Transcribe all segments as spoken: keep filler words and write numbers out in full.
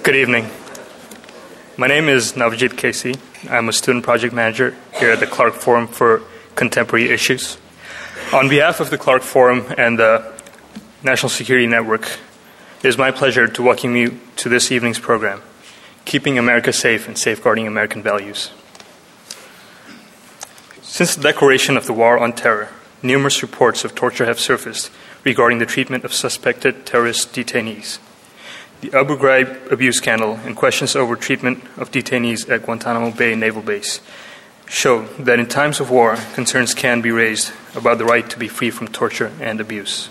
Good evening. My name is Navjit Casey. I'm a student project manager here at the Clark Forum for Contemporary Issues. On behalf of the Clark Forum and the National Security Network, it is my pleasure to welcome you to this evening's program, Keeping America Safe and Safeguarding American Values. Since the declaration of the War on Terror, numerous reports of torture have surfaced regarding the treatment of suspected terrorist detainees. The Abu Ghraib abuse scandal and questions over treatment of detainees at Guantanamo Bay Naval Base show that in times of war, concerns can be raised about the right to be free from torture and abuse.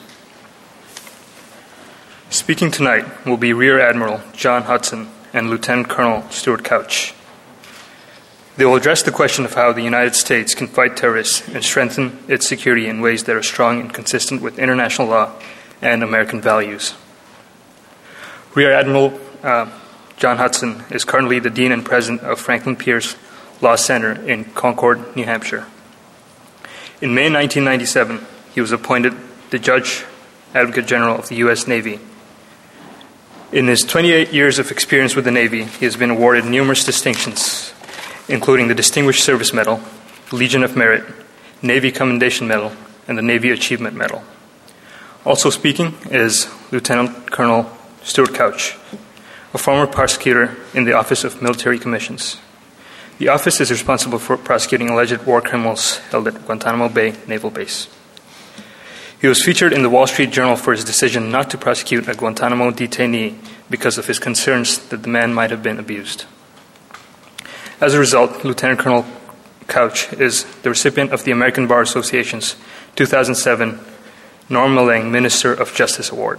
Speaking tonight will be Rear Admiral John Hudson and Lieutenant Colonel Stuart Couch. They will address the question of how the United States can fight terrorists and strengthen its security in ways that are strong and consistent with international law and American values. Rear Admiral uh, John Hudson is currently the Dean and President of Franklin Pierce Law Center in Concord, New Hampshire. In May nineteen ninety-seven, he was appointed the Judge Advocate General of the U S Navy. In his twenty-eight years of experience with the Navy, he has been awarded numerous distinctions, including the Distinguished Service Medal, Legion of Merit, Navy Commendation Medal, and the Navy Achievement Medal. Also speaking is Lieutenant Colonel Stuart Couch, a former prosecutor in the Office of Military Commissions. The office is responsible for prosecuting alleged war criminals held at Guantanamo Bay Naval Base. He was featured in the Wall Street Journal for his decision not to prosecute a Guantanamo detainee because of his concerns that the man might have been abused. As a result, Lieutenant Colonel Couch is the recipient of the American Bar Association's two thousand seven Norm Milleng Minister of Justice Award.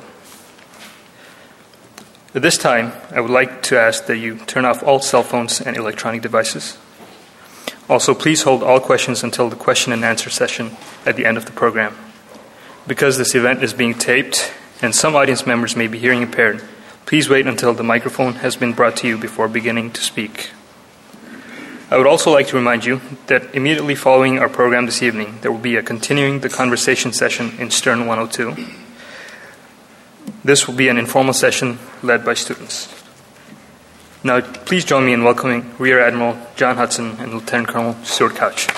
At this time, I would like to ask that you turn off all cell phones and electronic devices. Also, please hold all questions until the question and answer session at the end of the program. Because this event is being taped and some audience members may be hearing impaired, please wait until the microphone has been brought to you before beginning to speak. I would also like to remind you that immediately following our program this evening, there will be a Continuing the Conversation session in Stern one oh two. This will be an informal session led by students. Now, please join me in welcoming Rear Admiral John Hudson and Lieutenant Colonel Stuart Couch.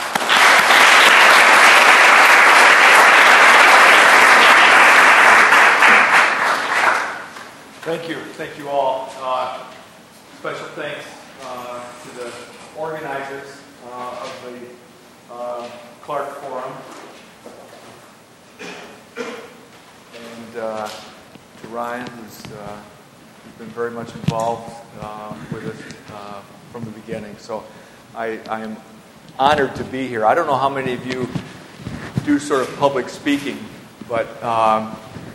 Thank you. Thank you all. Uh, special thanks uh, to the organizers uh, of the uh, Clark Forum. And uh, to Ryan, who's uh, been very much involved uh, with us uh, from the beginning. So I, I am honored to be here. I don't know how many of you do sort of public speaking, but um,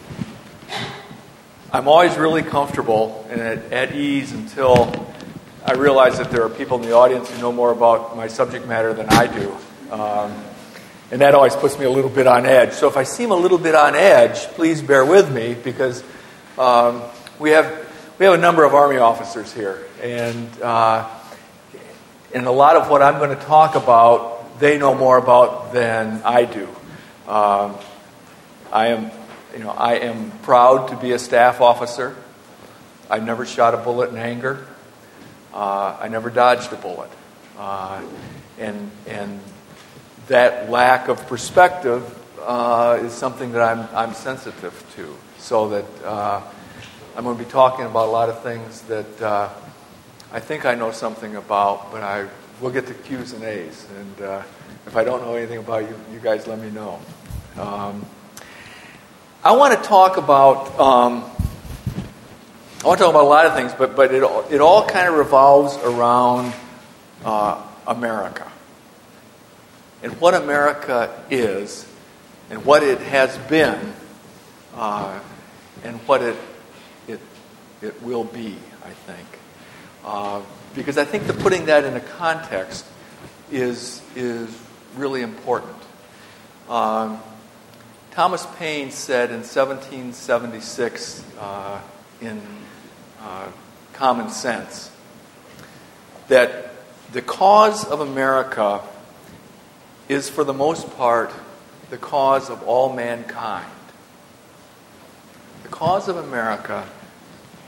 I'm always really comfortable and at, at ease until I realize that there are people in the audience who know more about my subject matter than I do. Um, and that always puts me a little bit on edge. So if I seem a little bit on edge, please bear with me, because um, we have we have a number of Army officers here. And, uh, and a lot of what I'm going to talk about, they know more about than I do. Um, I am... You know, I am proud to be a staff officer. I've never shot a bullet in anger. Uh, I never dodged a bullet. Uh, and and that lack of perspective uh, is something that I'm I'm sensitive to. So that uh, I'm going to be talking about a lot of things that uh, I think I know something about, but I will get to Q's and A's. And uh, if I don't know anything about you, you guys let me know. Um, I want to talk about um, I want to talk about a lot of things, but but it it all kind of revolves around uh, America and what America is, and what it has been, uh, and what it it it will be. I think uh, because I think that putting that in a context is is really important. Um, Thomas Paine said in seventeen seventy-six uh, in uh, Common Sense that the cause of America is for the most part the cause of all mankind. The cause of America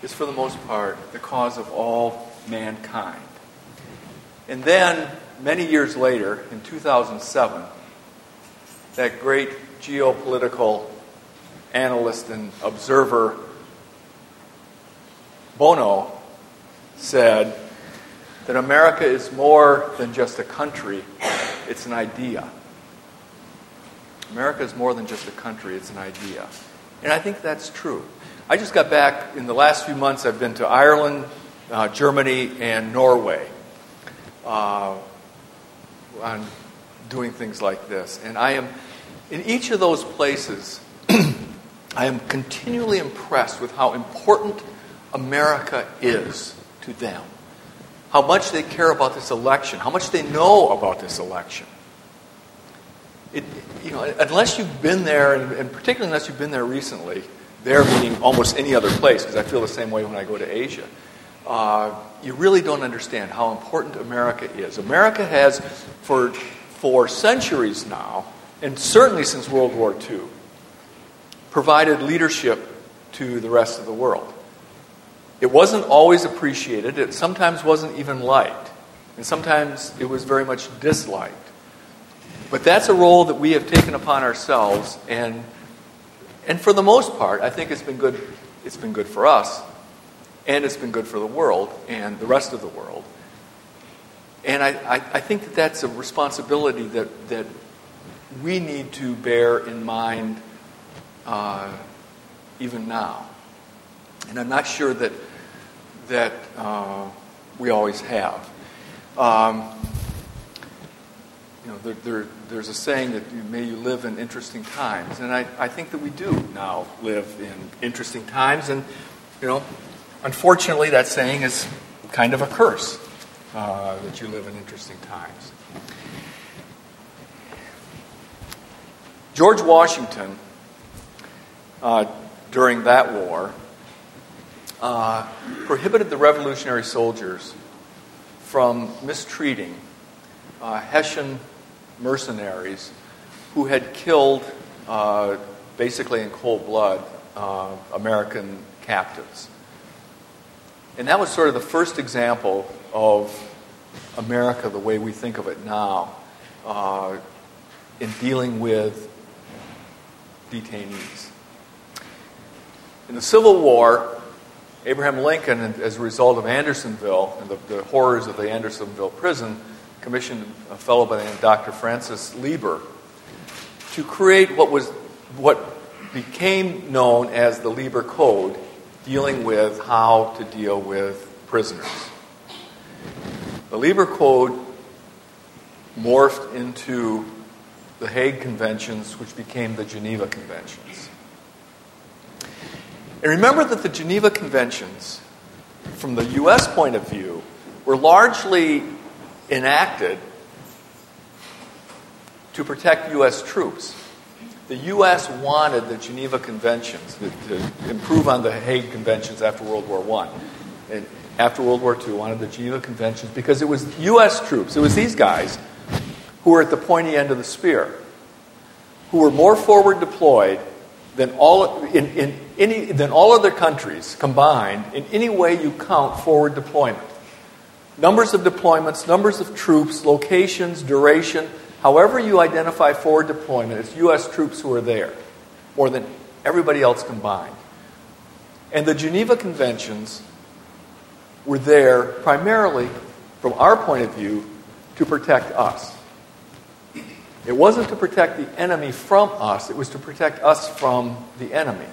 is for the most part the cause of all mankind. And then, many years later, in two thousand seven, that great geopolitical analyst and observer, Bono, said that America is more than just a country, it's an idea. America is more than just a country, it's an idea. And I think that's true. I just got back, in the last few months, I've been to Ireland, uh, Germany, and Norway uh, on doing things like this. And I am, in each of those places, I am continually impressed with how important America is to them. How much they care about this election, how much they know about this election. It, you know, unless you've been there, and, and particularly unless you've been there recently, there meaning almost any other place, because I feel the same way when I go to Asia, uh, you really don't understand how important America is. America has, for, for centuries now, and certainly since World War Two, provided leadership to the rest of the world. It wasn't always appreciated. It sometimes wasn't even liked. And sometimes it was very much disliked. But that's a role that we have taken upon ourselves, and and for the most part, I think it's been good. It's been good for us, and it's been good for the world and the rest of the world. And I, I, I think that that's a responsibility that that we need to bear in mind uh, even now. And I'm not sure that that uh, we always have. Um, you know, there, there, there's a saying that you, may you live in interesting times, and I, I think that we do now live in interesting times. And you know, unfortunately, that saying is kind of a curse uh, that you live in interesting times. George Washington, uh, during that war, Uh, prohibited the Revolutionary soldiers from mistreating uh, Hessian mercenaries who had killed, uh, basically in cold blood, uh, American captives. And that was sort of the first example of America, the way we think of it now, uh, in dealing with detainees. In the Civil War, Abraham Lincoln, as a result of Andersonville and the, the horrors of the Andersonville prison, commissioned a fellow by the name of Doctor Francis Lieber to create what was what became known as the Lieber Code, dealing with how to deal with prisoners. The Lieber Code morphed into the Hague Conventions, which became the Geneva Conventions. And remember that the Geneva Conventions, from the U S point of view, were largely enacted to protect U S troops. The U S wanted the Geneva Conventions to, to improve on the Hague Conventions after World War One. And after World War Two, wanted the Geneva Conventions because it was U S troops, it was these guys who were at the pointy end of the spear, who were more forward deployed than all in, in any than all other countries combined in any way you count forward deployment. Numbers of deployments, numbers of troops, locations, duration, however you identify forward deployment, it's U S troops who are there, more than everybody else combined. And the Geneva Conventions were there primarily, from our point of view, to protect us. It wasn't to protect the enemy from us, it was to protect us from the enemy.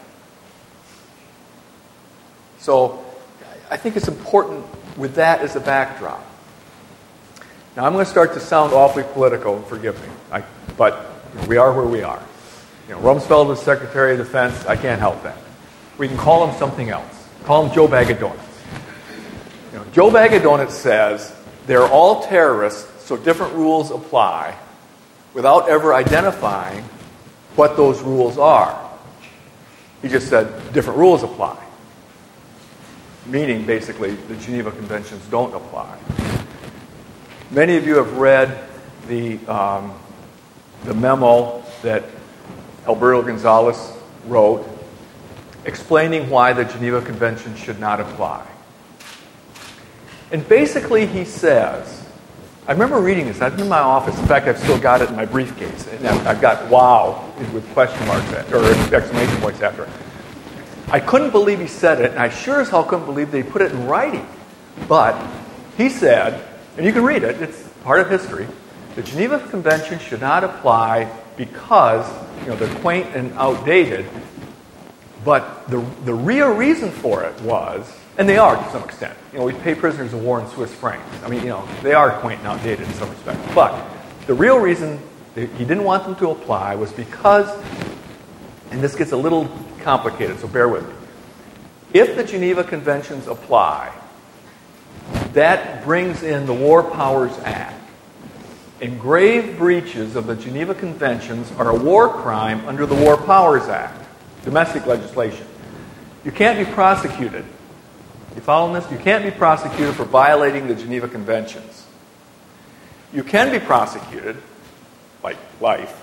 So I think it's important with that as a backdrop. Now I'm going to start to sound awfully political, and forgive me, I, but we are where we are. You know, Rumsfeld was Secretary of Defense, I can't help that. We can call him something else. Call him Joe Bag of Donuts. You know, Joe Bag of Donuts says they're all terrorists, so different rules apply, without ever identifying what those rules are. He just said different rules apply, meaning basically the Geneva Conventions don't apply. Many of you have read the um, the memo that Alberto Gonzales wrote explaining why the Geneva Convention should not apply. And basically he says, I remember reading this, I've been in my office, in fact I've still got it in my briefcase, and I've got wow with question marks or exclamation points after it. I couldn't believe he said it, and I sure as hell couldn't believe they put it in writing. But he said, and you can read it, it's part of history, the Geneva Convention should not apply because, you know, they're quaint and outdated, but the, the real reason for it was, and they are to some extent, you know, we pay prisoners of war in Swiss francs. I mean, you know, they are quaint and outdated in some respects. But the real reason he didn't want them to apply was because, and this gets a little complicated, so bear with me. If the Geneva Conventions apply, that brings in the War Powers Act. And grave breaches of the Geneva Conventions are a war crime under the War Powers Act, domestic legislation. You can't be prosecuted. You following this? You can't be prosecuted for violating the Geneva Conventions. You can be prosecuted, like life,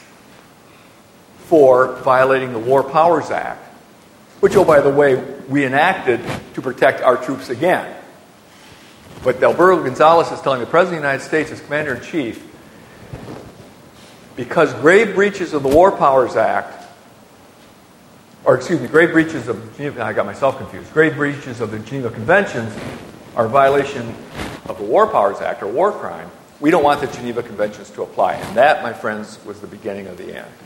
for violating the War Powers Act, which, oh, by the way, we enacted to protect our troops again. But Alberto Gonzales is telling the President of the United States as Commander-in-Chief, because grave breaches of the War Powers Act, or excuse me, grave breaches of Geneva, I got myself confused, grave breaches of the Geneva Conventions are a violation of the War Powers Act, or war crime. We don't want the Geneva Conventions to apply. And that, my friends, was the beginning of the end.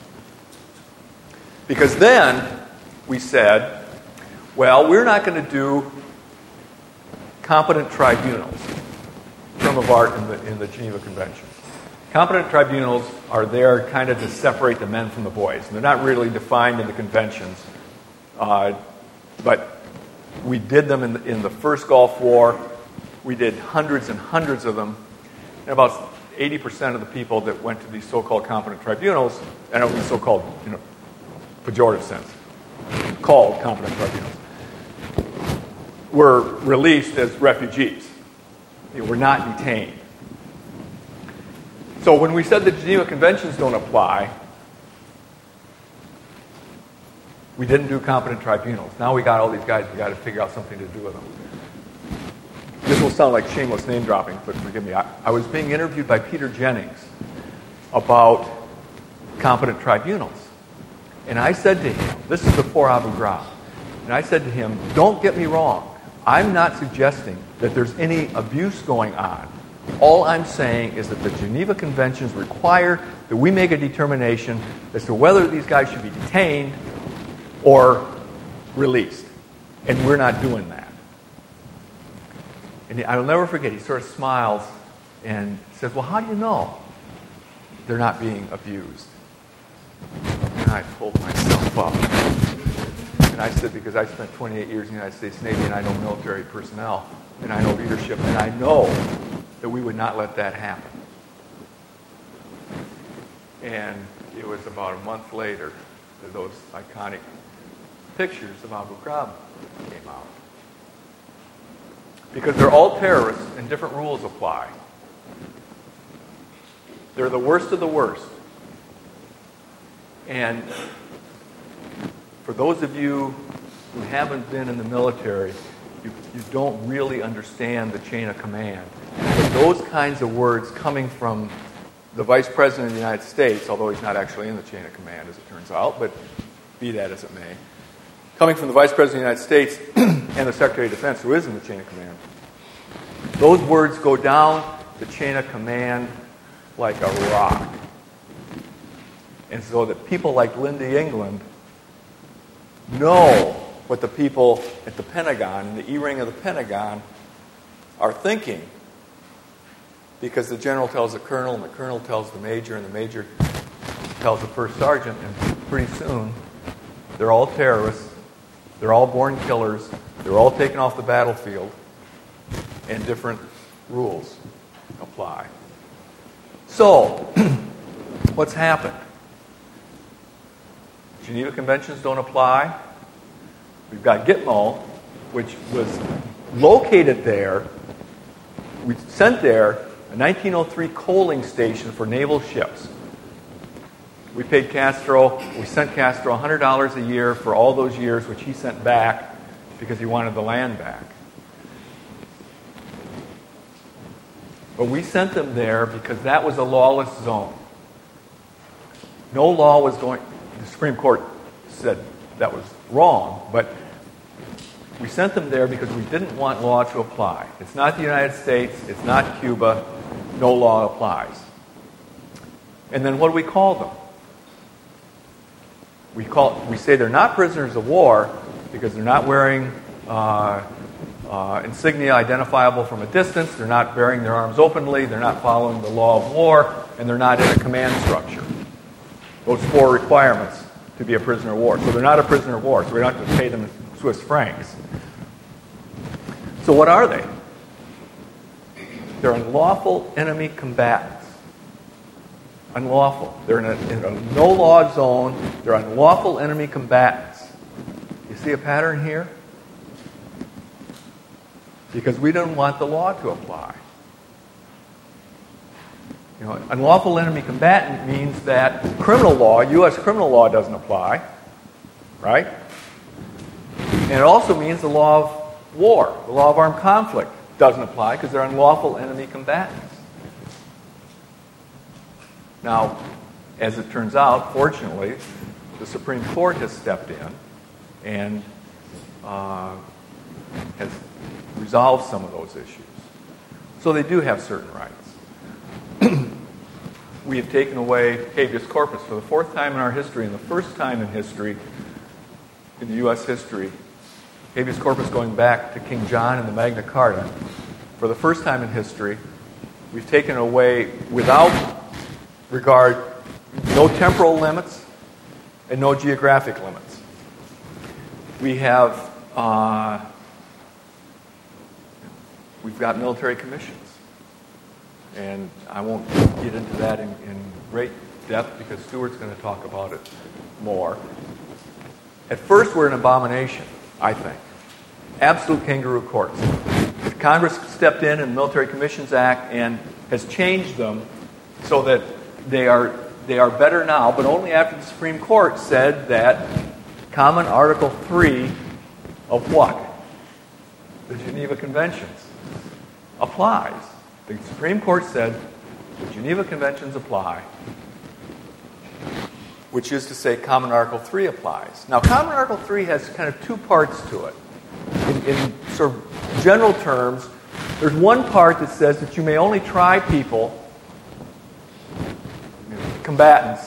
Because then we said, well, we're not going to do competent tribunals, term of art in the, in the Geneva Convention. Competent tribunals are there kind of to separate the men from the boys. And they're not really defined in the conventions. Uh, but we did them in the, in the first Gulf War. We did hundreds and hundreds of them. And about eighty percent of the people that went to these so-called competent tribunals, and it was so-called, you know, pejorative sense, called competent tribunals, were released as refugees. They were not detained. So when we said the Geneva Conventions don't apply, we didn't do competent tribunals. Now we got all these guys, we got to figure out something to do with them. This will sound like shameless name dropping, but forgive me. I, I was being interviewed by Peter Jennings about competent tribunals. And I said to him, this is before Abu Ghraib, and I said to him, don't get me wrong. I'm not suggesting that there's any abuse going on. All I'm saying is that the Geneva Conventions require that we make a determination as to whether these guys should be detained or released. And we're not doing that. And I'll never forget, he sort of smiles and says, well, how do you know they're not being abused? And I pulled myself up. And I said, because I spent twenty-eight years in the United States Navy and I know military personnel and I know leadership and I know that we would not let that happen. And it was about a month later that those iconic pictures of Abu Ghraib came out. Because they're all terrorists and different rules apply. They're the worst of the worst. And for those of you who haven't been in the military, you, you don't really understand the chain of command. But those kinds of words coming from the Vice President of the United States, although he's not actually in the chain of command, as it turns out, but be that as it may, coming from the Vice President of the United States and the Secretary of Defense, who is in the chain of command, those words go down the chain of command like a rock. And so that people like Linda England know what the people at the Pentagon, in the E-ring of the Pentagon, are thinking. Because the general tells the colonel, and the colonel tells the major, and the major tells the first sergeant, and pretty soon they're all terrorists, they're all born killers, they're all taken off the battlefield, and different rules apply. So, what's happened? Geneva Conventions don't apply. We've got Gitmo, which was located there. We sent there a nineteen oh three coaling station for naval ships. We paid Castro, we sent Castro one hundred dollars a year for all those years, which he sent back because he wanted the land back. But we sent them there because that was a lawless zone. No law was going, the Supreme Court said that was wrong, but we sent them there because we didn't want law to apply. It's not the United States, it's not Cuba, no law applies. And then what do we call them? We call we say they're not prisoners of war because they're not wearing uh, uh, insignia identifiable from a distance, they're not bearing their arms openly, they're not following the law of war, and they're not in a command structure. Those four requirements to be a prisoner of war. So they're not a prisoner of war, so we don't have to pay them in Swiss francs. So what are they? They're unlawful enemy combatants. Unlawful. They're in a, in a no-law zone. They're unlawful enemy combatants. You see a pattern here? Because we don't want the law to apply. You know, unlawful enemy combatant means that criminal law, U S criminal law, doesn't apply, right? And it also means the law of war, the law of armed conflict, doesn't apply because they're unlawful enemy combatants. Now, as it turns out, fortunately, the Supreme Court has stepped in and uh, has resolved some of those issues. So they do have certain rights. We have taken away habeas corpus for the fourth time in our history, and the first time in history, in the U S history, habeas corpus going back to King John and the Magna Carta. For the first time in history, we've taken away, without regard, no temporal limits and no geographic limits. We have, uh, we've got military commissions. And I won't get into that in, in great depth because Stuart's going to talk about it more. At first, we're an abomination, I think. Absolute kangaroo courts. Congress stepped in in the Military Commissions Act and has changed them so that they are they are better now, but only after the Supreme Court said that Common Article three of what? The Geneva Conventions applies. The Supreme Court said the Geneva Conventions apply, which is to say Common Article three applies. Now, Common Article three has kind of two parts to it. In, in sort of general terms, there's one part that says that you may only try people, combatants,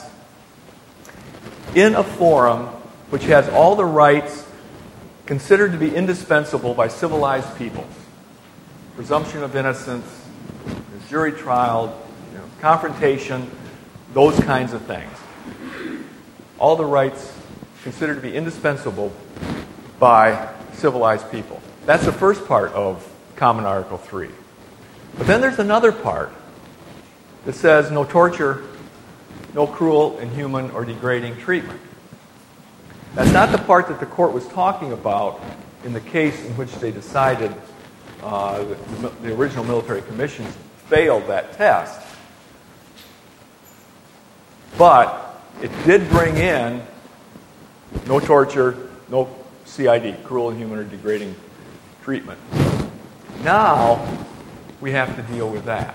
in a forum which has all the rights considered to be indispensable by civilized peoples. Presumption of innocence, jury trial, you know, confrontation, those kinds of things. All the rights considered to be indispensable by civilized people. That's the first part of Common Article three. But then there's another part that says no torture, no cruel, inhuman, or degrading treatment. That's not the part that the court was talking about in the case in which they decided uh, the, the original military commissions failed that test. But it did bring in no torture, no C I D, cruel, inhuman, or degrading treatment. Now we have to deal with that.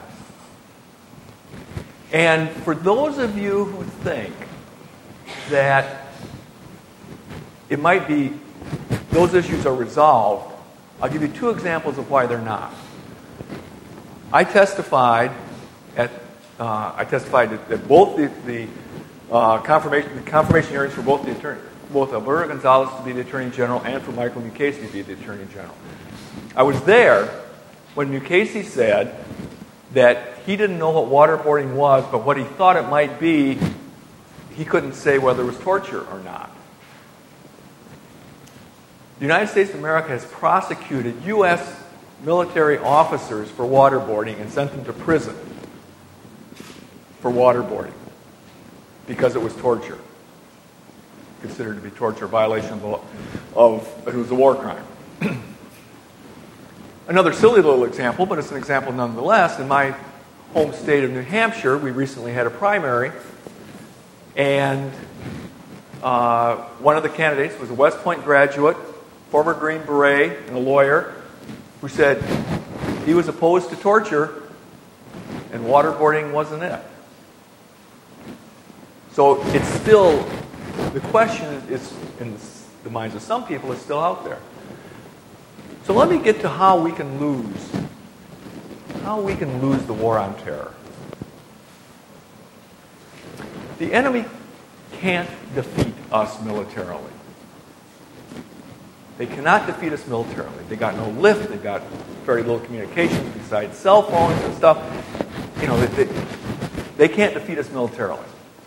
And for those of you who think that it might be those issues are resolved, I'll give you two examples of why they're not. I testified at uh, I testified at, at both the, the uh, confirmation the confirmation hearings for both the attorney, both Alberto Gonzales to be the Attorney General and for Michael Mukasey to be the Attorney General. I was there when Mukasey said that he didn't know what waterboarding was, but what he thought it might be, he couldn't say whether it was torture or not. The United States of America has prosecuted U S military officers for waterboarding and sent them to prison for waterboarding because it was torture, considered to be torture, violation of, the, of it was a war crime. Another silly little example, but it's an example nonetheless. In my home state of New Hampshire, we recently had a primary, And uh, one of the candidates was a West Point graduate, former Green Beret, and a lawyer, who said he was opposed to torture and waterboarding wasn't it. So it's still, the question is, in the minds of some people, is still out there. So let me get to how we can lose, how we can lose the war on terror. The enemy can't defeat us militarily. They cannot defeat us militarily. They got no lift. They got very little communications besides cell phones and stuff. You know, they, they, they can't defeat us militarily.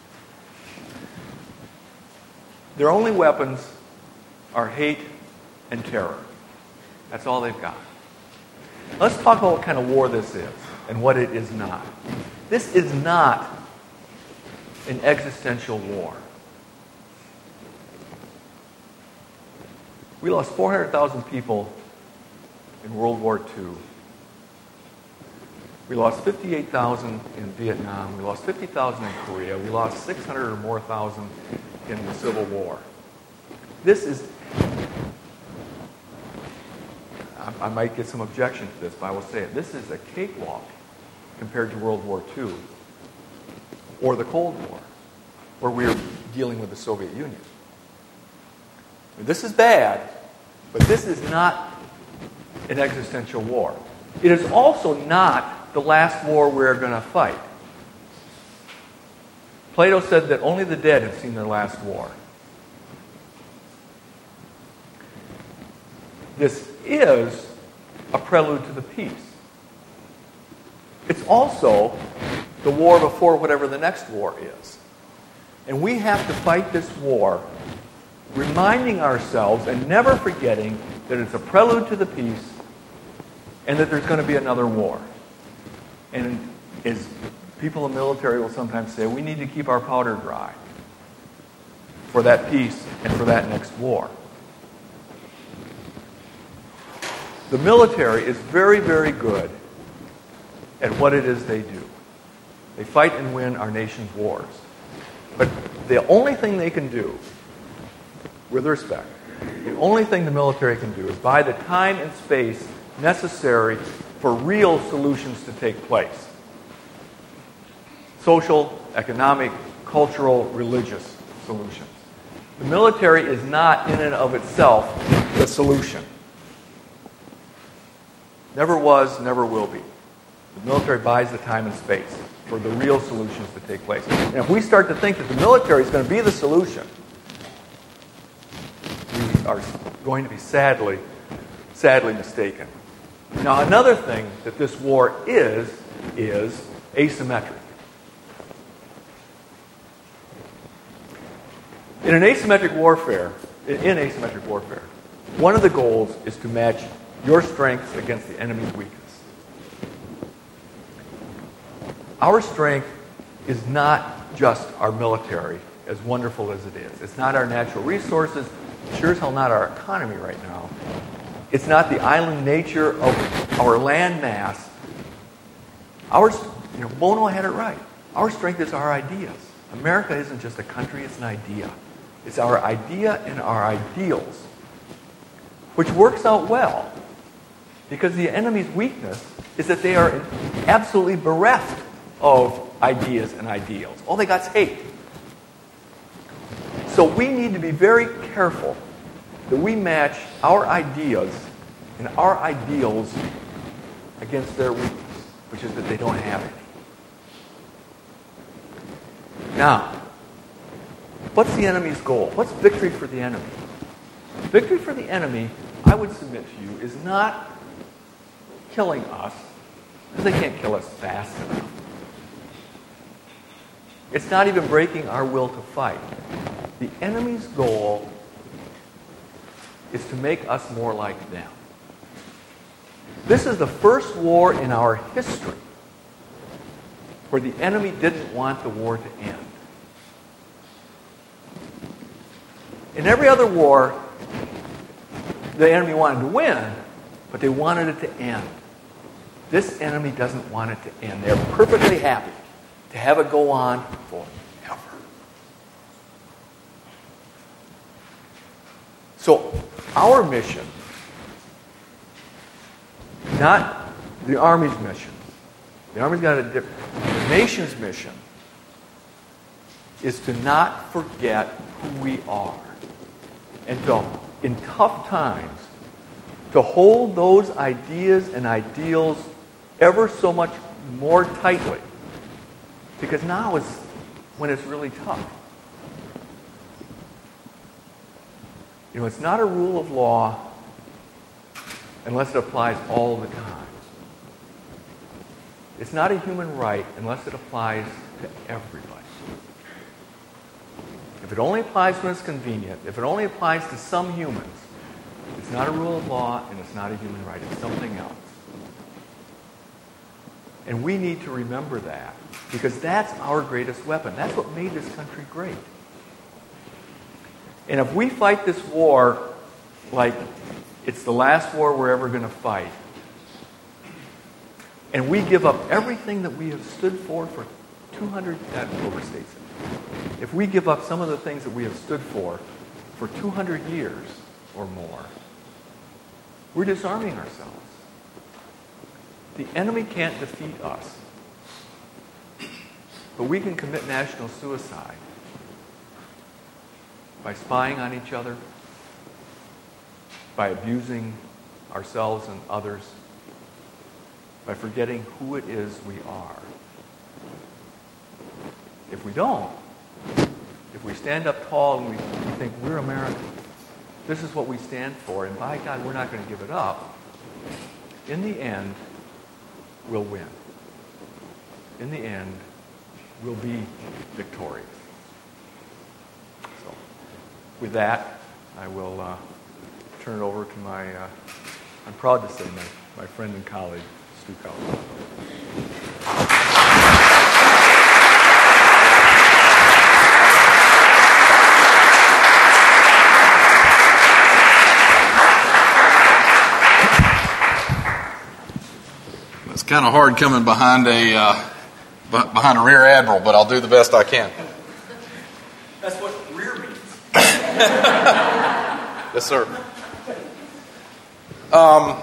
Their only weapons are hate and terror. That's all they've got. Let's talk about what kind of war this is and what it is not. This is not an existential war. We lost four hundred thousand people in World War Two. We lost fifty-eight thousand in Vietnam. We lost fifty thousand in Korea. We lost six hundred or more thousand in the Civil War. This is, I, I might get some objection to this, but I will say it. This is a cakewalk compared to World War Two or the Cold War, where we were dealing with the Soviet Union. This is bad, but this is not an existential war. It is also not the last war we're going to fight. Plato said that only the dead have seen their last war. This is a prelude to the peace. It's also the war before whatever the next war is. And we have to fight this war reminding ourselves and never forgetting that it's a prelude to the peace and that there's going to be another war. And as people in the military will sometimes say, we need to keep our powder dry for that peace and for that next war. The military is very, very good at what it is they do. They fight and win our nation's wars. But the only thing they can do, with respect, the only thing the military can do is buy the time and space necessary for real solutions to take place. Social, economic, cultural, religious solutions. The military is not in and of itself the solution. Never was, never will be. The military buys the time and space for the real solutions to take place. And if we start to think that the military is going to be the solution, we are going to be sadly, sadly mistaken. Now, another thing that this war is, is asymmetric. In an asymmetric warfare, in asymmetric warfare, one of the goals is to match your strengths against the enemy's weakness. Our strength is not just our military, as wonderful as it is. It's not our natural resources. Sure as hell not our economy right now. It's not the island nature of our land mass. Our, you know, Bono had it right. Our strength is our ideas. America isn't just a country, it's an idea. It's our idea and our ideals, which works out well because the enemy's weakness is that they are absolutely bereft of ideas and ideals. All they got is hate. So we need to be very careful that we match our ideas and our ideals against their weakness, which is that they don't have any. Now, what's the enemy's goal? What's victory for the enemy? Victory for the enemy, I would submit to you, is not killing us, because they can't kill us fast enough. It's not even breaking our will to fight. The enemy's goal is to make us more like them. This is the first war in our history where the enemy didn't want the war to end. In every other war, the enemy wanted to win, but they wanted it to end. This enemy doesn't want it to end. They're perfectly happy to have it go on forever. So our mission, not the Army's mission, the Army's got a different, the nation's mission is to not forget who we are. And to, in tough times, to hold those ideas and ideals ever so much more tightly. Because now is when it's really tough. You know, it's not a rule of law unless it applies all the time. It's not a human right unless it applies to everybody. If it only applies when it's convenient, if it only applies to some humans, it's not a rule of law and it's not a human right. It's something else. And we need to remember that because that's our greatest weapon. That's what made this country great. And if we fight this war like it's the last war we're ever going to fight, and we give up everything that we have stood for for two hundred, that overstates it. If we give up some of the things that we have stood for for two hundred years or more, we're disarming ourselves. The enemy can't defeat us. But we can commit national suicide by spying on each other, by abusing ourselves and others, by forgetting who it is we are. If we don't, if we stand up tall and we, we think we're American, this is what we stand for, and by God, we're not going to give it up, in the end, we'll win. In the end, we'll be victorious. So, with that, I will uh, turn it over to my, uh, I'm proud to say, my, my friend and colleague, Stu Cowell. It's kind of hard coming behind a uh, behind a rear admiral, but I'll do the best I can. That's what rear means. Yes, sir. Um,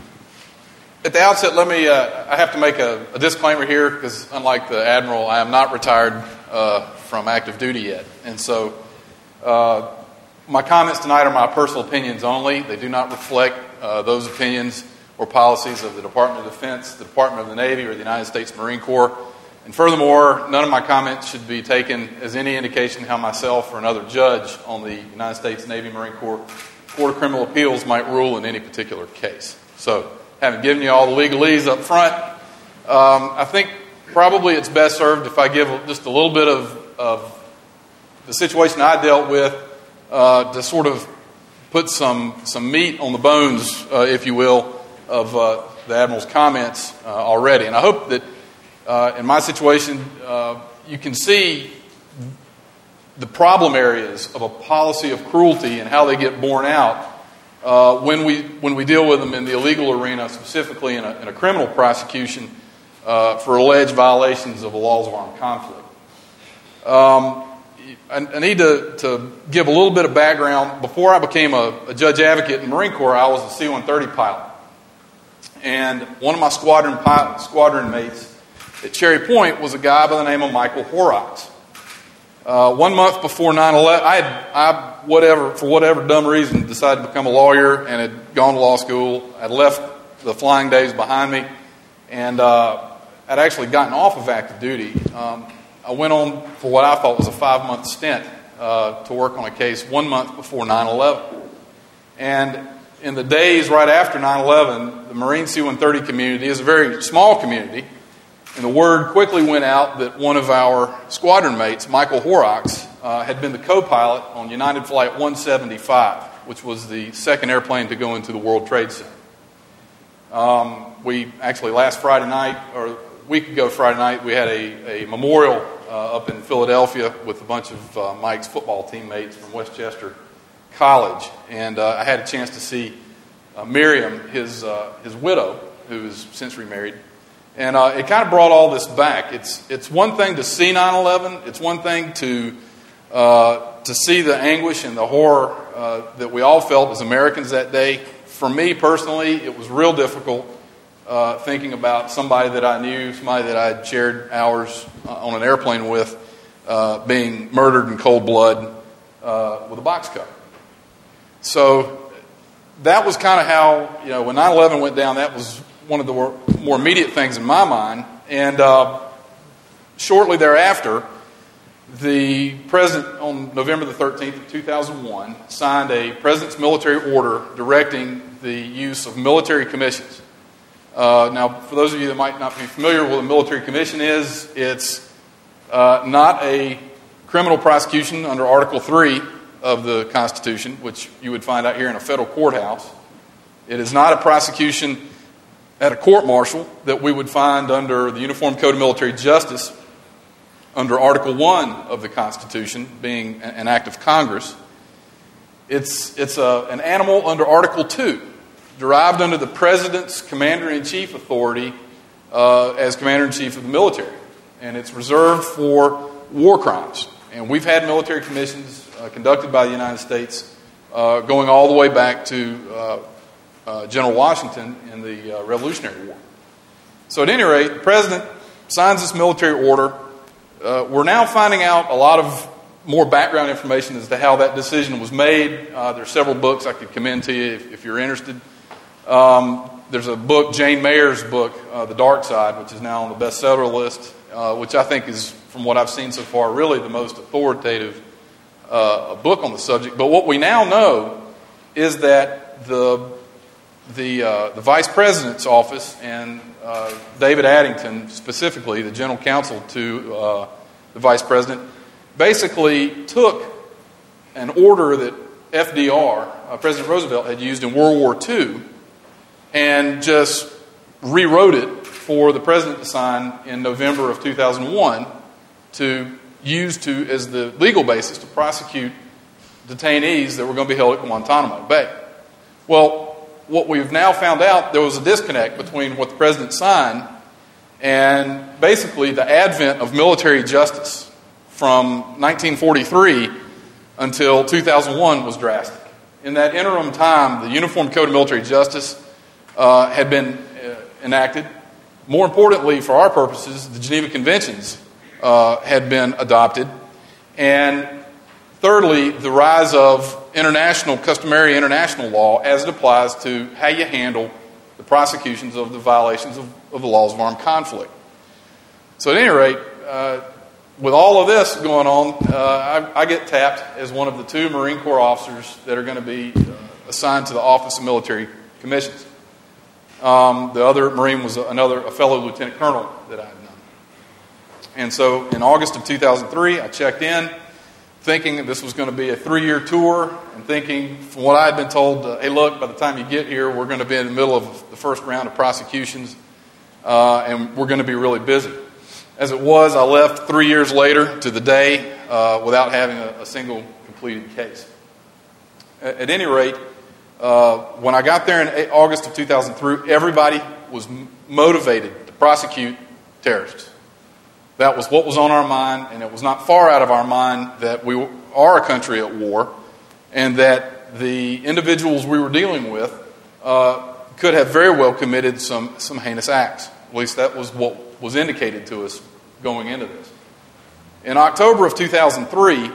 at the outset, let me. Uh, I have to make a, a disclaimer here because, unlike the admiral, I am not retired uh, from active duty yet, and so uh, my comments tonight are my personal opinions only. They do not reflect uh, those opinions or policies of the Department of Defense, the Department of the Navy, or the United States Marine Corps. And furthermore, none of my comments should be taken as any indication how myself or another judge on the United States Navy Marine Corps Court of Criminal Appeals might rule in any particular case. So, having given you all the legalese up front, um, I think probably it's best served if I give just a little bit of, of the situation I dealt with uh, to sort of put some, some meat on the bones, uh, if you will, of uh, the Admiral's comments uh, already. And I hope that uh, in my situation, uh, you can see the problem areas of a policy of cruelty and how they get borne out uh, when we when we deal with them in the illegal arena, specifically in a, in a criminal prosecution uh, for alleged violations of the laws of armed conflict. Um, I, I need to, to give a little bit of background. Before I became a, a judge advocate in the Marine Corps, I was a C one thirty pilot. And one of my squadron pilot, squadron mates at Cherry Point was a guy by the name of Michael Horrocks. Uh, one month before nine eleven, I had, I, whatever, for whatever dumb reason, decided to become a lawyer and had gone to law school. I'd left the flying days behind me, and uh, I'd actually gotten off of active duty. Um, I went on for what I thought was a five-month stint uh, to work on a case one month before nine eleven. And in the days right after nine eleven, the Marine C one thirty community is a very small community, and the word quickly went out that one of our squadron mates, Michael Horrocks, uh, had been the co-pilot on United Flight one seventy-five, which was the second airplane to go into the World Trade Center. Um, we actually, last Friday night, or a week ago Friday night, we had a, a memorial uh, up in Philadelphia with a bunch of uh, Mike's football teammates from Westchester College, and uh, I had a chance to see uh, Miriam, his uh, his widow, who is since remarried, and uh, it kind of brought all this back. It's it's one thing to see nine eleven. It's one thing to uh, to see the anguish and the horror uh, that we all felt as Americans that day. For me personally, it was real difficult uh, thinking about somebody that I knew, somebody that I had shared hours uh, on an airplane with, uh, being murdered in cold blood uh, with a box cutter. So that was kind of how, you know, when nine eleven went down, that was one of the more, more immediate things in my mind. And uh, shortly thereafter, the president, on November the thirteenth of two thousand one, signed a president's military order directing the use of military commissions. Uh, now, for those of you that might not be familiar with what a military commission is, it's uh, not a criminal prosecution under Article three of the Constitution, which you would find out here in a federal courthouse. It is not a prosecution at a court-martial that we would find under the Uniform Code of Military Justice under Article one of the Constitution, being an act of Congress. It's, it's a, an animal under Article two, derived under the President's Commander-in-Chief authority uh, as Commander-in-Chief of the military. And it's reserved for war crimes. And we've had military commissions uh, conducted by the United States uh, going all the way back to uh, uh, General Washington in the uh, Revolutionary War. So at any rate, the President signs this military order. Uh, we're now finding out a lot of more background information as to how that decision was made. Uh, there are several books I could commend to you if, if you're interested. Um, there's a book, Jane Mayer's book, uh, The Dark Side, which is now on the bestseller list, uh, which I think is, from what I've seen so far, really the most authoritative uh, book on the subject. But what we now know is that the the, uh, the Vice President's office and uh, David Addington, specifically the General Counsel to uh, the Vice President, basically took an order that F D R, uh, President Roosevelt, had used in World War Two and just rewrote it for the President to sign in November of two thousand one to use to as the legal basis to prosecute detainees that were going to be held at Guantanamo Bay. Well, what we've now found out, there was a disconnect between what the President signed and basically the advent of military justice from nineteen forty-three until two thousand one was drastic. In that interim time, the Uniform Code of Military Justice uh, had been uh, enacted. More importantly, for our purposes, the Geneva Conventions uh, had been adopted. And thirdly, the rise of international, customary international law as it applies to how you handle the prosecutions of the violations of, of the laws of armed conflict. So at any rate, uh, with all of this going on, uh, I, I get tapped as one of the two Marine Corps officers that are going to be uh, assigned to the Office of Military Commissions. Um, the other Marine was another a fellow lieutenant colonel that I had known. And so in August of two thousand three, I checked in, thinking that this was going to be a three-year tour, and thinking, from what I had been told, uh, hey, look, by the time you get here, we're going to be in the middle of the first round of prosecutions, uh, and we're going to be really busy. As it was, I left three years later to the day uh, without having a, a single completed case. At, at any rate, uh, when I got there in August of two thousand three, everybody was m- motivated to prosecute terrorists. That was what was on our mind, and it was not far out of our mind that we are a country at war, and that the individuals we were dealing with uh, could have very well committed some, some heinous acts. At least that was what was indicated to us going into this. In October of two thousand three,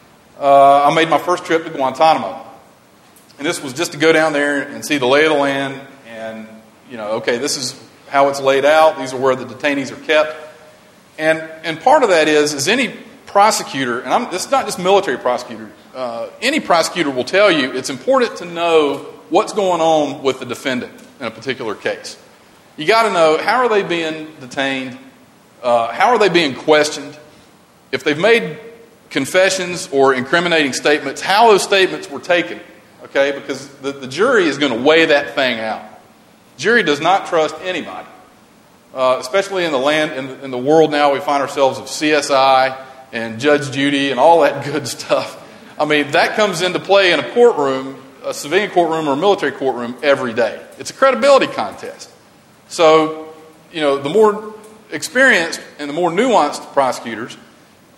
uh, I made my first trip to Guantanamo. And this was just to go down there and see the lay of the land and, you know, okay, this is how it's laid out. These are where the detainees are kept. And and part of that is, is any prosecutor, and I'm, this is not just military prosecutor, uh, any prosecutor will tell you it's important to know what's going on with the defendant in a particular case. You got to know, how are they being detained? Uh, how are they being questioned? If they've made confessions or incriminating statements, how those statements were taken. Okay, because the, the jury is going to weigh that thing out. Jury does not trust anybody. Uh, especially in the land, in the, in the world now, we find ourselves of C S I and Judge Judy and all that good stuff. I mean, that comes into play in a courtroom, a civilian courtroom or a military courtroom every day. It's a credibility contest. So, you know, the more experienced and the more nuanced prosecutors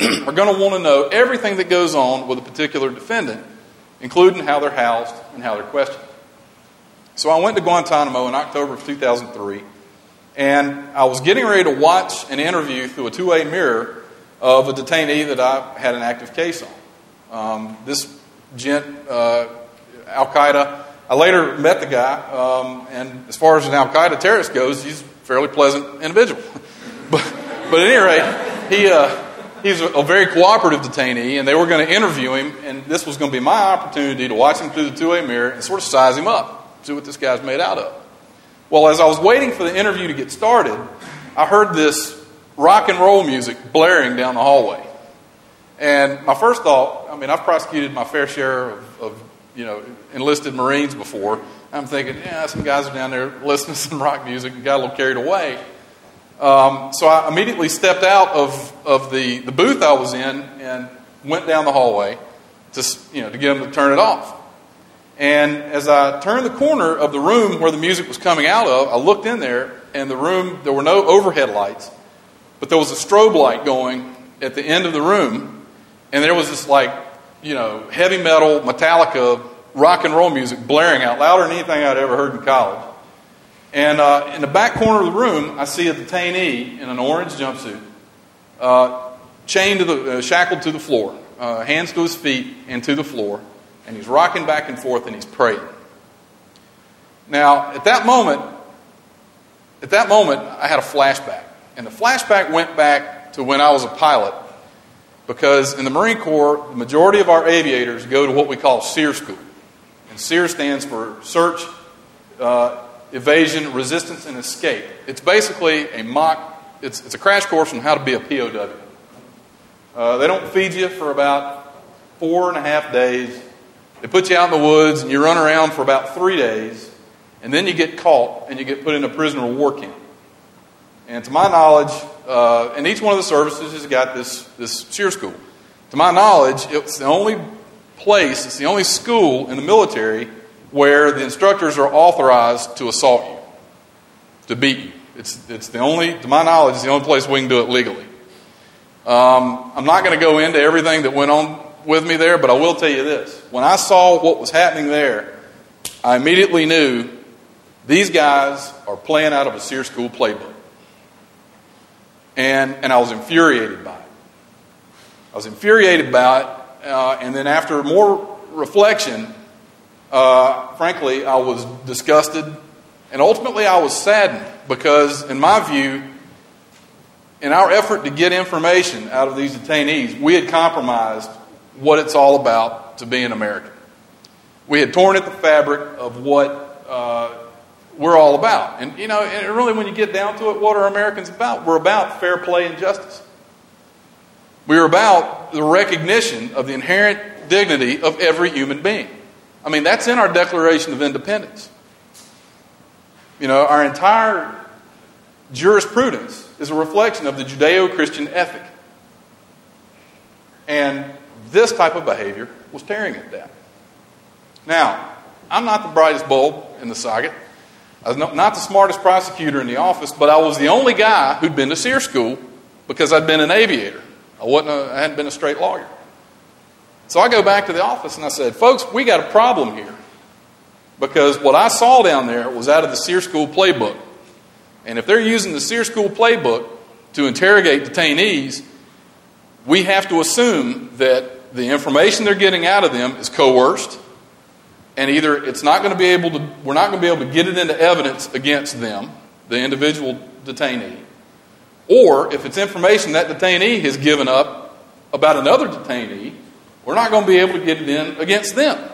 are going to want to know everything that goes on with a particular defendant, including how they're housed and how they're questioned. So I went to Guantanamo in October of two thousand three, and I was getting ready to watch an interview through a two-way mirror of a detainee that I had an active case on. Um, this gent, uh, Al-Qaeda, I later met the guy, um, and as far as an Al-Qaeda terrorist goes, he's a fairly pleasant individual. but, but at any rate, he, uh, he's a, a very cooperative detainee, and they were going to interview him, and this was going to be my opportunity to watch him through the two-way mirror and sort of size him up, see what this guy's made out of. Well, as I was waiting for the interview to get started, I heard this rock and roll music blaring down the hallway. And my first thought, I mean, I've prosecuted my fair share of, of you know, enlisted Marines before. I'm thinking, yeah, some guys are down there listening to some rock music and got a little carried away. Um, so I immediately stepped out of, of the, the booth I was in and went down the hallway to, you know, to get them to turn it off. And as I turned the corner of the room where the music was coming out of, I looked in there, and the room, there were no overhead lights, but there was a strobe light going at the end of the room, and there was this, like, you know, heavy metal, Metallica, rock and roll music blaring out louder than anything I'd ever heard in college. And uh, in the back corner of the room, I see a detainee in an orange jumpsuit, uh, chained to the, uh, shackled to the floor, uh, hands to his feet and to the floor, and he's rocking back and forth and he's praying. Now, at that moment, at that moment, I had a flashback, and the flashback went back to when I was a pilot, because in the Marine Corps, the majority of our aviators go to what we call SEER school, and SEER stands for Search, uh, Evasion, Resistance, and Escape. It's basically a mock, it's, it's a crash course on how to be a P O W. Uh, they don't feed you for about four and a half days. They put you out in the woods and you run around for about three days, and then you get caught and you get put in a prisoner of war camp. And to my knowledge, uh, and each one of the services has got this, this SEER school. To my knowledge, it's the only place, it's the only school in the military where the instructors are authorized to assault you, to beat you. It's, it's the only, to my knowledge, it's the only place we can do it legally. Um, I'm not going to go into everything that went on with me there, but I will tell you this. When I saw what was happening there, I immediately knew these guys are playing out of a SEER school playbook. And, and I was infuriated by it. I was infuriated by it, uh, and then after more reflection, uh, frankly, I was disgusted, and ultimately I was saddened, because in my view, in our effort to get information out of these detainees, we had compromised what it's all about to be an American. We had torn at the fabric of what uh, we're all about. And, you know, and really when you get down to it, what are Americans about? We're about fair play and justice. We're about the recognition of the inherent dignity of every human being. I mean, that's in our Declaration of Independence. You know, our entire jurisprudence is a reflection of the Judeo-Christian ethic. And this type of behavior was tearing at that. Now, I'm not the brightest bulb in the socket. I was not the smartest prosecutor in the office, but I was the only guy who'd been to SEER school because I'd been an aviator. I wasn't a, I hadn't been a straight lawyer. So I go back to the office and I said, folks, we got a problem here. Because what I saw down there was out of the SEER school playbook. And if they're using the SEER school playbook to interrogate detainees, we have to assume that the information they're getting out of them is coerced, and either it's not going to be able to, we're not going to be able to get it into evidence against them, the individual detainee, or if it's information that detainee has given up about another detainee, we're not going to be able to get it in against them.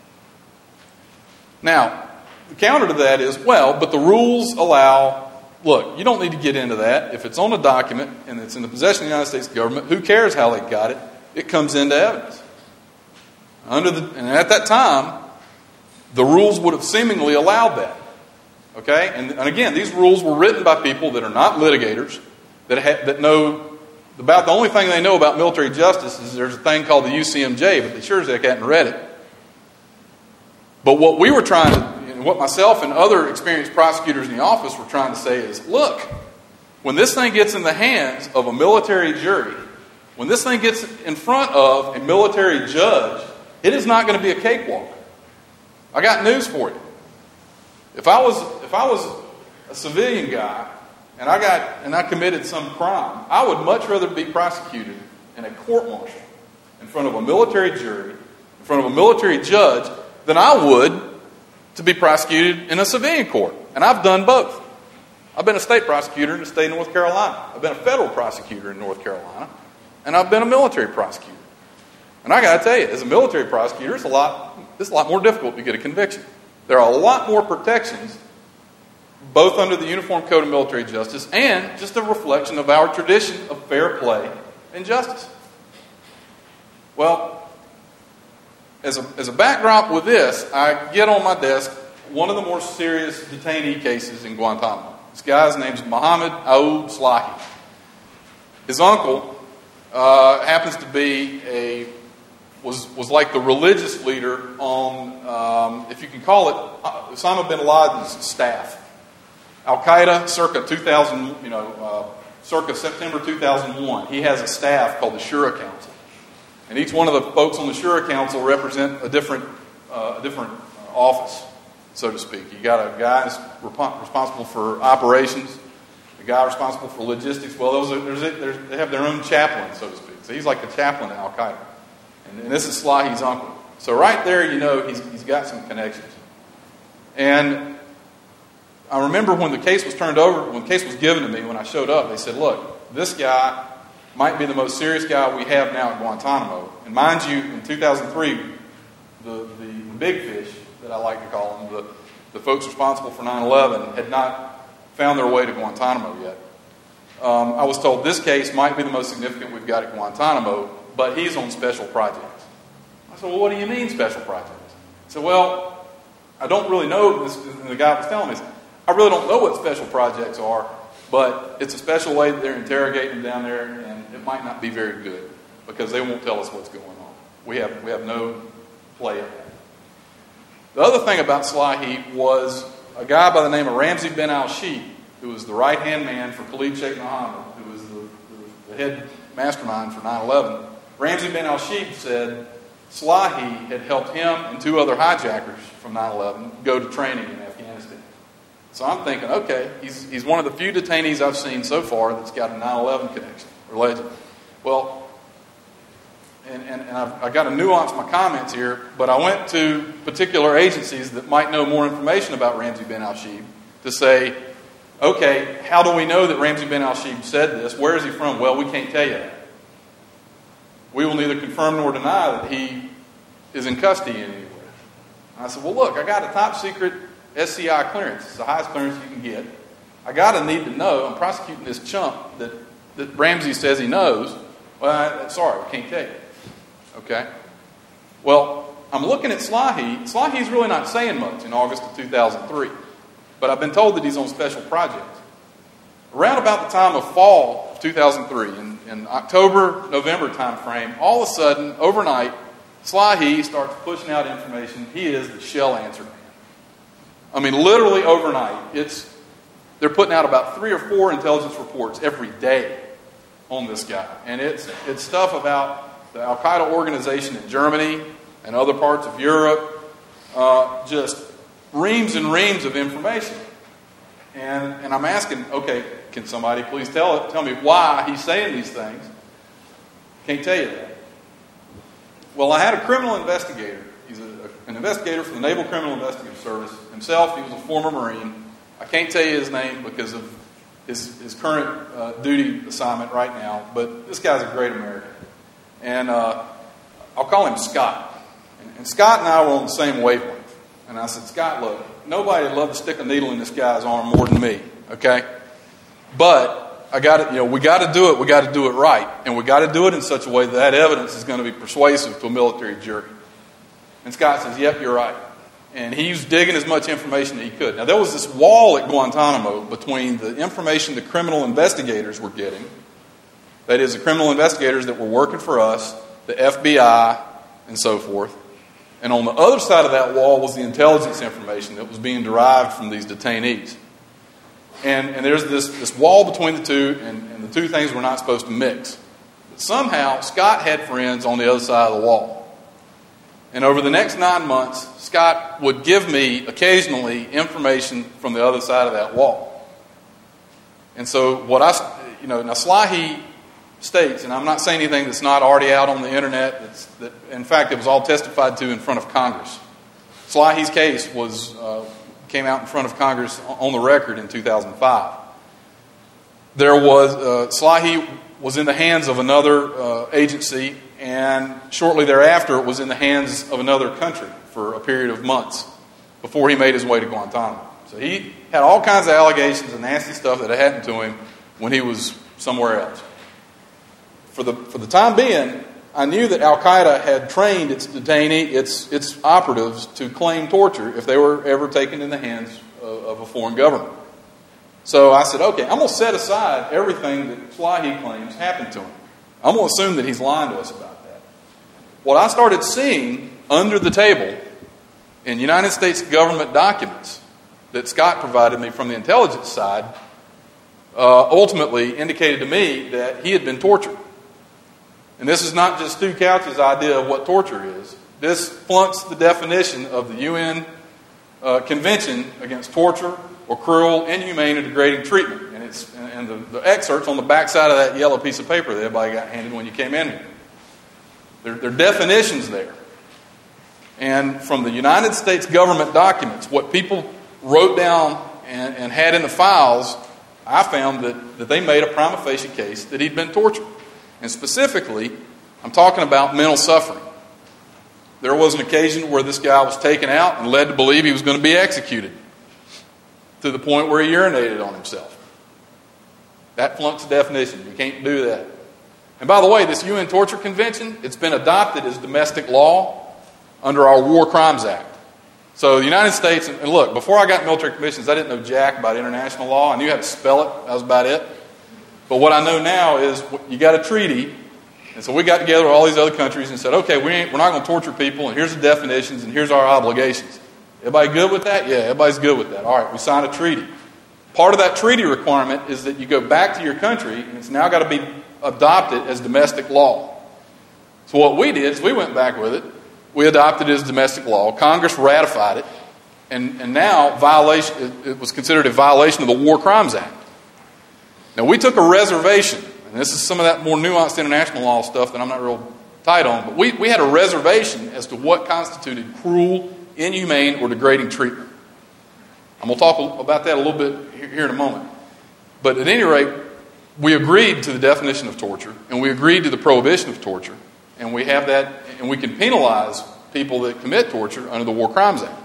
Now, the counter to that is, well, but the rules allow, look, you don't need to get into that. If it's on a document and it's in the possession of the United States government, who cares how they got it? It comes into evidence. Under the, and at that time, the rules would have seemingly allowed that. Okay? And, and again, these rules were written by people that are not litigators, that, ha, that know about the only thing they know about military justice is there's a thing called the U C M J, but they sure as heck hadn't read it. But what we were trying to, and what myself and other experienced prosecutors in the office were trying to say is, look, when this thing gets in the hands of a military jury, When this thing gets in front of a military judge, it is not going to be a cakewalk. I got news for you. If I was if I was a civilian guy and I got and I committed some crime, I would much rather be prosecuted in a court-martial in front of a military jury, in front of a military judge, than I would to be prosecuted in a civilian court. And I've done both. I've been a state prosecutor in the state of North Carolina. I've been a federal prosecutor in North Carolina. And I've been a military prosecutor. And I got to tell you, as a military prosecutor, it's a lot, it's a lot more difficult to get a conviction. There are a lot more protections, both under the Uniform Code of Military Justice and just a reflection of our tradition of fair play and justice. Well, as a, as a backdrop with this, I get on my desk one of the more serious detainee cases in Guantanamo. This guy's name's Mohammed Aoud Slahi. His uncle uh, happens to be a was was like the religious leader on, um, if you can call it, Osama bin Laden's staff. Al Qaeda, circa two thousand, you know, uh, circa September two thousand one. He has a staff called the Shura Council, and each one of the folks on the Shura Council represent a different uh, a different office, so to speak. You got a guy that's responsible for operations, a guy responsible for logistics. Well, those are, there's, there's, they have their own chaplain, so to speak. So he's like the chaplain at Al Qaeda, and, and this is Slahi's uncle. So right there, you know, he's he's got some connections. And I remember when the case was turned over, when the case was given to me, when I showed up, they said, "Look, this guy might be the most serious guy we have now at Guantanamo." And mind you, in two thousand three, the, the, the big fish that I like to call them, the, the folks responsible for nine eleven, had not found their way to Guantanamo yet. Um, I was told this case might be the most significant we've got at Guantanamo, but he's on special projects. I said, "Well, what do you mean special projects?" He said, "Well, I don't really know." This, and the guy was telling me, "I really don't know what special projects are, but it's a special way that they're interrogating down there, and it might not be very good because they won't tell us what's going on. We have we have no play in that." The other thing about Slahi was a guy by the name of Ramzi bin al-Shibh, who was the right-hand man for Khalid Sheikh Mohammed, who was the, the, the head mastermind for nine eleven. Ramzi bin al-Shibh said Slahi had helped him and two other hijackers from nine eleven go to training in Afghanistan. So I'm thinking, okay, he's he's one of the few detainees I've seen so far that's got a nine eleven connection or legend. Well, and, and, and I've, I've got to nuance my comments here, but I went to particular agencies that might know more information about Ramzi bin al-Shibh to say, okay, how do we know that Ramzi bin al-Shibh said this? Where is he from? Well, we can't tell you that. We will neither confirm nor deny that he is in custody anywhere. And I said, well, look, I got a top secret S C I clearance. It's the highest clearance you can get. I got to need to know. I'm prosecuting this chump that, that Ramzi says he knows. Well, I, sorry, I can't tell you. Okay? Well, I'm looking at Slahi. Slahi's really not saying much in August of two thousand three. But I've been told that he's on special projects. Around about the time of fall of two thousand three, in, in October, November time frame, all of a sudden, overnight, Slahi starts pushing out information. He is the shell answer man. I mean, literally overnight. It's they're putting out about three or four intelligence reports every day on this guy. And it's it's stuff about the Al-Qaeda organization in Germany and other parts of Europe. Uh, just reams and reams of information. And and I'm asking, okay, can somebody please tell tell me why he's saying these things? Can't tell you that. Well, I had a criminal investigator. He's a, a, an investigator for the Naval Criminal Investigative Service. Himself, he was a former Marine. I can't tell you his name because of his, his current uh, duty assignment right now, but this guy's a great American. And uh, I'll call him Scott. And, and Scott and I were on the same wavelength. And I said, Scott, look, nobody would love to stick a needle in this guy's arm more than me, okay? But I got to, you know, we got to do it. We got to do it right, and we got to do it in such a way that that evidence is going to be persuasive to a military jury. And Scott says, "Yep, you're right." And he was digging as much information as he could. Now there was this wall at Guantanamo between the information the criminal investigators were getting, that is, the criminal investigators that were working for us, the F B I, and so forth. And on the other side of that wall was the intelligence information that was being derived from these detainees. And, and there's this, this wall between the two, and, and the two things were not supposed to mix. But somehow, Scott had friends on the other side of the wall. And over the next nine months, Scott would give me occasionally information from the other side of that wall. And so what I, you know, now Slahi states, and I'm not saying anything that's not already out on the internet, that's, that, in fact, it was all testified to in front of Congress. Slahi's case was uh, came out in front of Congress on the record in two thousand five. There was, uh, Slahi was in the hands of another uh, agency, and shortly thereafter it was in the hands of another country for a period of months before he made his way to Guantanamo. So he had all kinds of allegations and nasty stuff that had happened to him when he was somewhere else. For the for the time being, I knew that Al-Qaeda had trained its detainee, its its operatives, to claim torture if they were ever taken in the hands of, of a foreign government. So I said, okay, I'm going to set aside everything that Slahi claims happened to him. I'm going to assume that he's lying to us about that. What I started seeing under the table in United States government documents that Scott provided me from the intelligence side uh, ultimately indicated to me that he had been tortured. And this is not just Stu Couch's idea of what torture is. This flunks the definition of the U N uh, Convention Against Torture or Cruel, Inhumane, or Degrading Treatment. And it's and the, the excerpts on the back side of that yellow piece of paper that everybody got handed when you came in here. There, there are definitions there. And from the United States government documents, what people wrote down and, and had in the files, I found that, that they made a prima facie case that he'd been tortured. And specifically, I'm talking about mental suffering. There was an occasion where this guy was taken out and led to believe he was going to be executed to the point where he urinated on himself. That flunks the definition. You can't do that. And by the way, this U N Torture Convention, it's been adopted as domestic law under our War Crimes Act. So the United States, and look, before I got military commissions, I didn't know jack about international law. I knew how to spell it. That was about it. But what I know now is you got a treaty, and so we got together with all these other countries and said, okay, we ain't, we're not going to torture people, and here's the definitions, and here's our obligations. Everybody good with that? Yeah, everybody's good with that. All right, we signed a treaty. Part of that treaty requirement is that you go back to your country, and it's now got to be adopted as domestic law. So what we did is we went back with it. We adopted it as domestic law. Congress ratified it, and, and now violation it, it was considered a violation of the War Crimes Act. Now, we took a reservation, and this is some of that more nuanced international law stuff that I'm not real tight on, but we, we had a reservation as to what constituted cruel, inhumane, or degrading treatment. I'm going to talk about that a little bit here in a moment. But at any rate, we agreed to the definition of torture, and we agreed to the prohibition of torture, and we have that, and we can penalize people that commit torture under the War Crimes Act.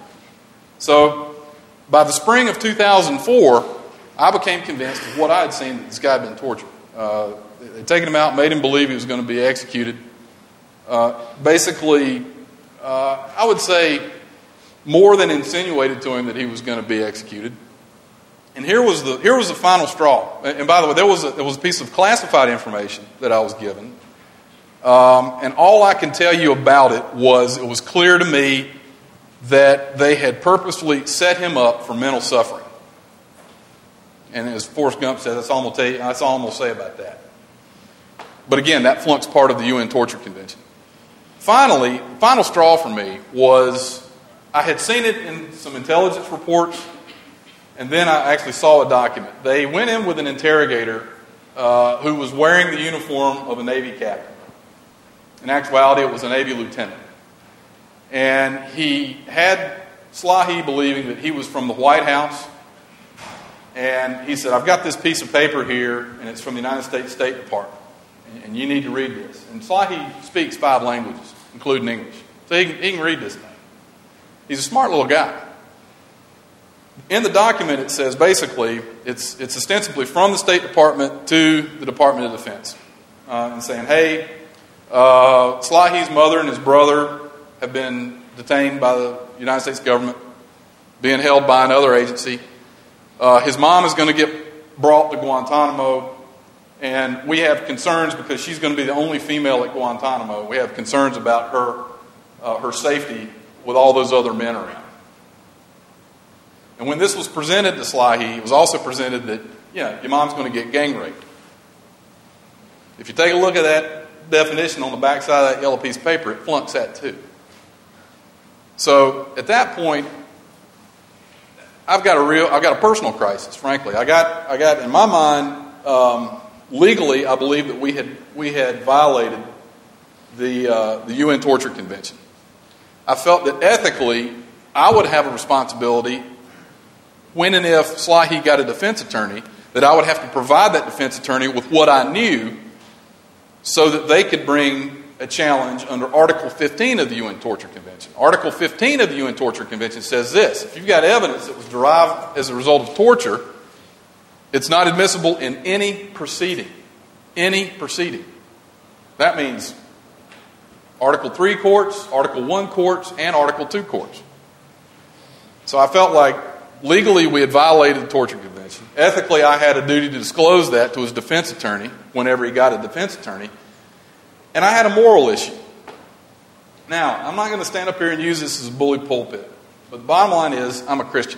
So, by the spring of two thousand four, I became convinced of what I had seen, that this guy had been tortured. Uh, they'd taken him out, made him believe he was going to be executed. Uh, basically, uh, I would say more than insinuated to him that he was going to be executed. And here was the here was the final straw. And by the way, there was a, there was a piece of classified information that I was given. Um, and all I can tell you about it was it was clear to me that they had purposefully set him up for mental suffering. And as Forrest Gump said, that's all I'm going to tell you, that's all I'm going to say about that. But again, that flunks part of the U N Torture Convention. Finally, final straw for me was I had seen it in some intelligence reports, and then I actually saw a document. They went in with an interrogator uh, who was wearing the uniform of a Navy captain. In actuality, it was a Navy lieutenant. And he had Slahi believing that he was from the White House. And he said, I've got this piece of paper here, and it's from the United States State Department. And you need to read this. And Slahi speaks five languages, including English. So he can, he can read this thing. He's a smart little guy. In the document, it says basically, it's, it's ostensibly from the State Department to the Department of Defense. Uh, and saying, hey, uh, Slahi's mother and his brother have been detained by the United States government, being held by another agency. Uh, his mom is going to get brought to Guantanamo, and we have concerns because she's going to be the only female at Guantanamo. We have concerns about her uh, her safety with all those other men around. And when this was presented to Slahi, it was also presented that, yeah, your mom's going to get gang raped. If you take a look at that definition on the back side of that yellow piece of paper, it flunks that too. So at that point, I've got a real, I've got a personal crisis, frankly. I got, I got in my mind, um, legally, I believe that we had we had violated the uh, the U N Torture Convention. I felt that ethically, I would have a responsibility when and if Slahi got a defense attorney, that I would have to provide that defense attorney with what I knew so that they could bring a challenge under Article fifteen of the U N Torture Convention. Article fifteen of the U N Torture Convention says this: if you've got evidence that was derived as a result of torture, it's not admissible in any proceeding. Any proceeding. That means Article three courts, Article one courts, and Article two courts. So I felt like legally we had violated the Torture Convention. Ethically, I had a duty to disclose that to his defense attorney whenever he got a defense attorney. And I had a moral issue. Now, I'm not going to stand up here and use this as a bully pulpit. But the bottom line is, I'm a Christian.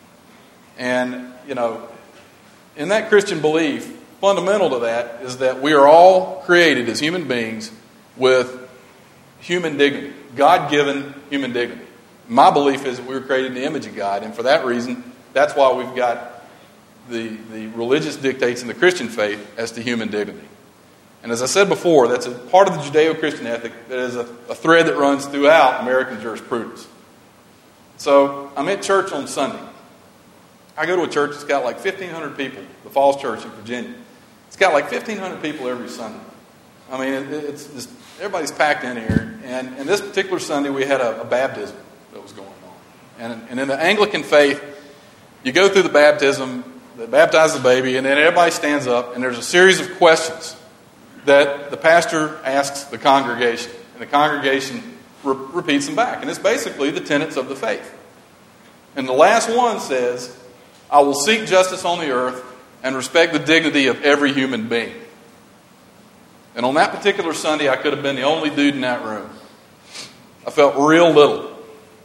And, you know, in that Christian belief, fundamental to that is that we are all created as human beings with human dignity, God-given human dignity. My belief is that we were created in the image of God, and for that reason, that's why we've got the, the religious dictates in the Christian faith as to human dignity. And as I said before, that's a part of the Judeo-Christian ethic that is a, a thread that runs throughout American jurisprudence. So I'm at church on Sunday. I go to a church that's got like fifteen hundred people, the Falls Church in Virginia. It's got like fifteen hundred people every Sunday. I mean, it, it's just, everybody's packed in here. And, and this particular Sunday, we had a, a baptism that was going on. And, and in the Anglican faith, you go through the baptism, they baptize the baby, and then everybody stands up, and there's a series of questions that the pastor asks the congregation. And the congregation re- repeats them back. And it's basically the tenets of the faith. And the last one says, I will seek justice on the earth and respect the dignity of every human being. And on that particular Sunday, I could have been the only dude in that room. I felt real little.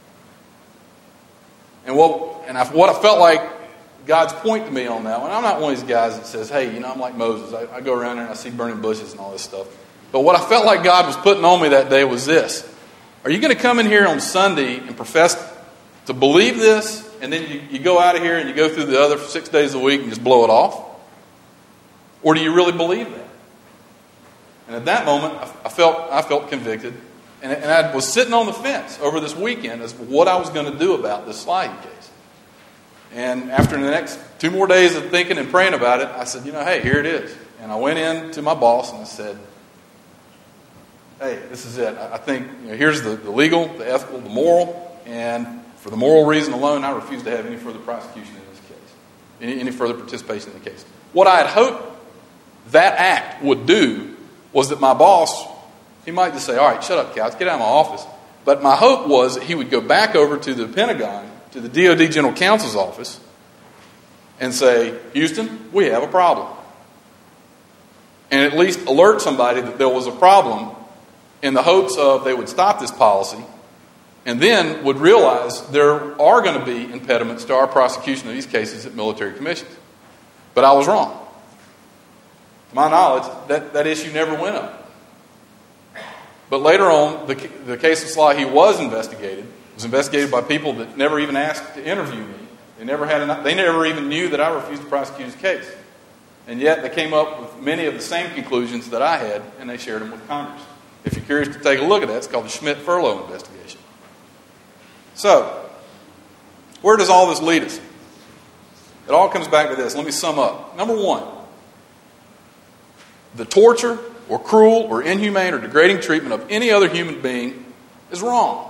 And what, and I, what I felt like God's point to me on that one, I'm not one of these guys that says, hey, you know, I'm like Moses. I, I go around there and I see burning bushes and all this stuff. But what I felt like God was putting on me that day was this. Are you going to come in here on Sunday and profess to believe this, and then you, you go out of here and you go through the other six days a week and just blow it off? Or do you really believe that? And at that moment, I, I felt I felt convicted. And, and I was sitting on the fence over this weekend as to what I was going to do about this Slahi case. And after the next two more days of thinking and praying about it, I said, you know, hey, here it is. And I went in to my boss and I said, hey, this is it. I think, you know, here's the, the legal, the ethical, the moral, and for the moral reason alone, I refuse to have any further prosecution in this case, any, any further participation in the case. What I had hoped that act would do was that my boss, he might just say, all right, shut up, Couch, get out of my office. But my hope was that he would go back over to the Pentagon, to the D O D General Counsel's office, and say, Houston, we have a problem. And at least alert somebody that there was a problem in the hopes of they would stop this policy, and then would realize there are going to be impediments to our prosecution of these cases at military commissions. But I was wrong. To my knowledge, that, that issue never went up. But later on, the, the case of Slahi was investigated. It was investigated by people that never even asked to interview me. They never had an, they never even knew that I refused to prosecute his case. And yet they came up with many of the same conclusions that I had, and they shared them with Congress. If you're curious to take a look at that, it's called the Schmidt-Furlow investigation. So, where does all this lead us? It all comes back to this. Let me sum up. Number one, the torture or cruel or inhumane or degrading treatment of any other human being is wrong.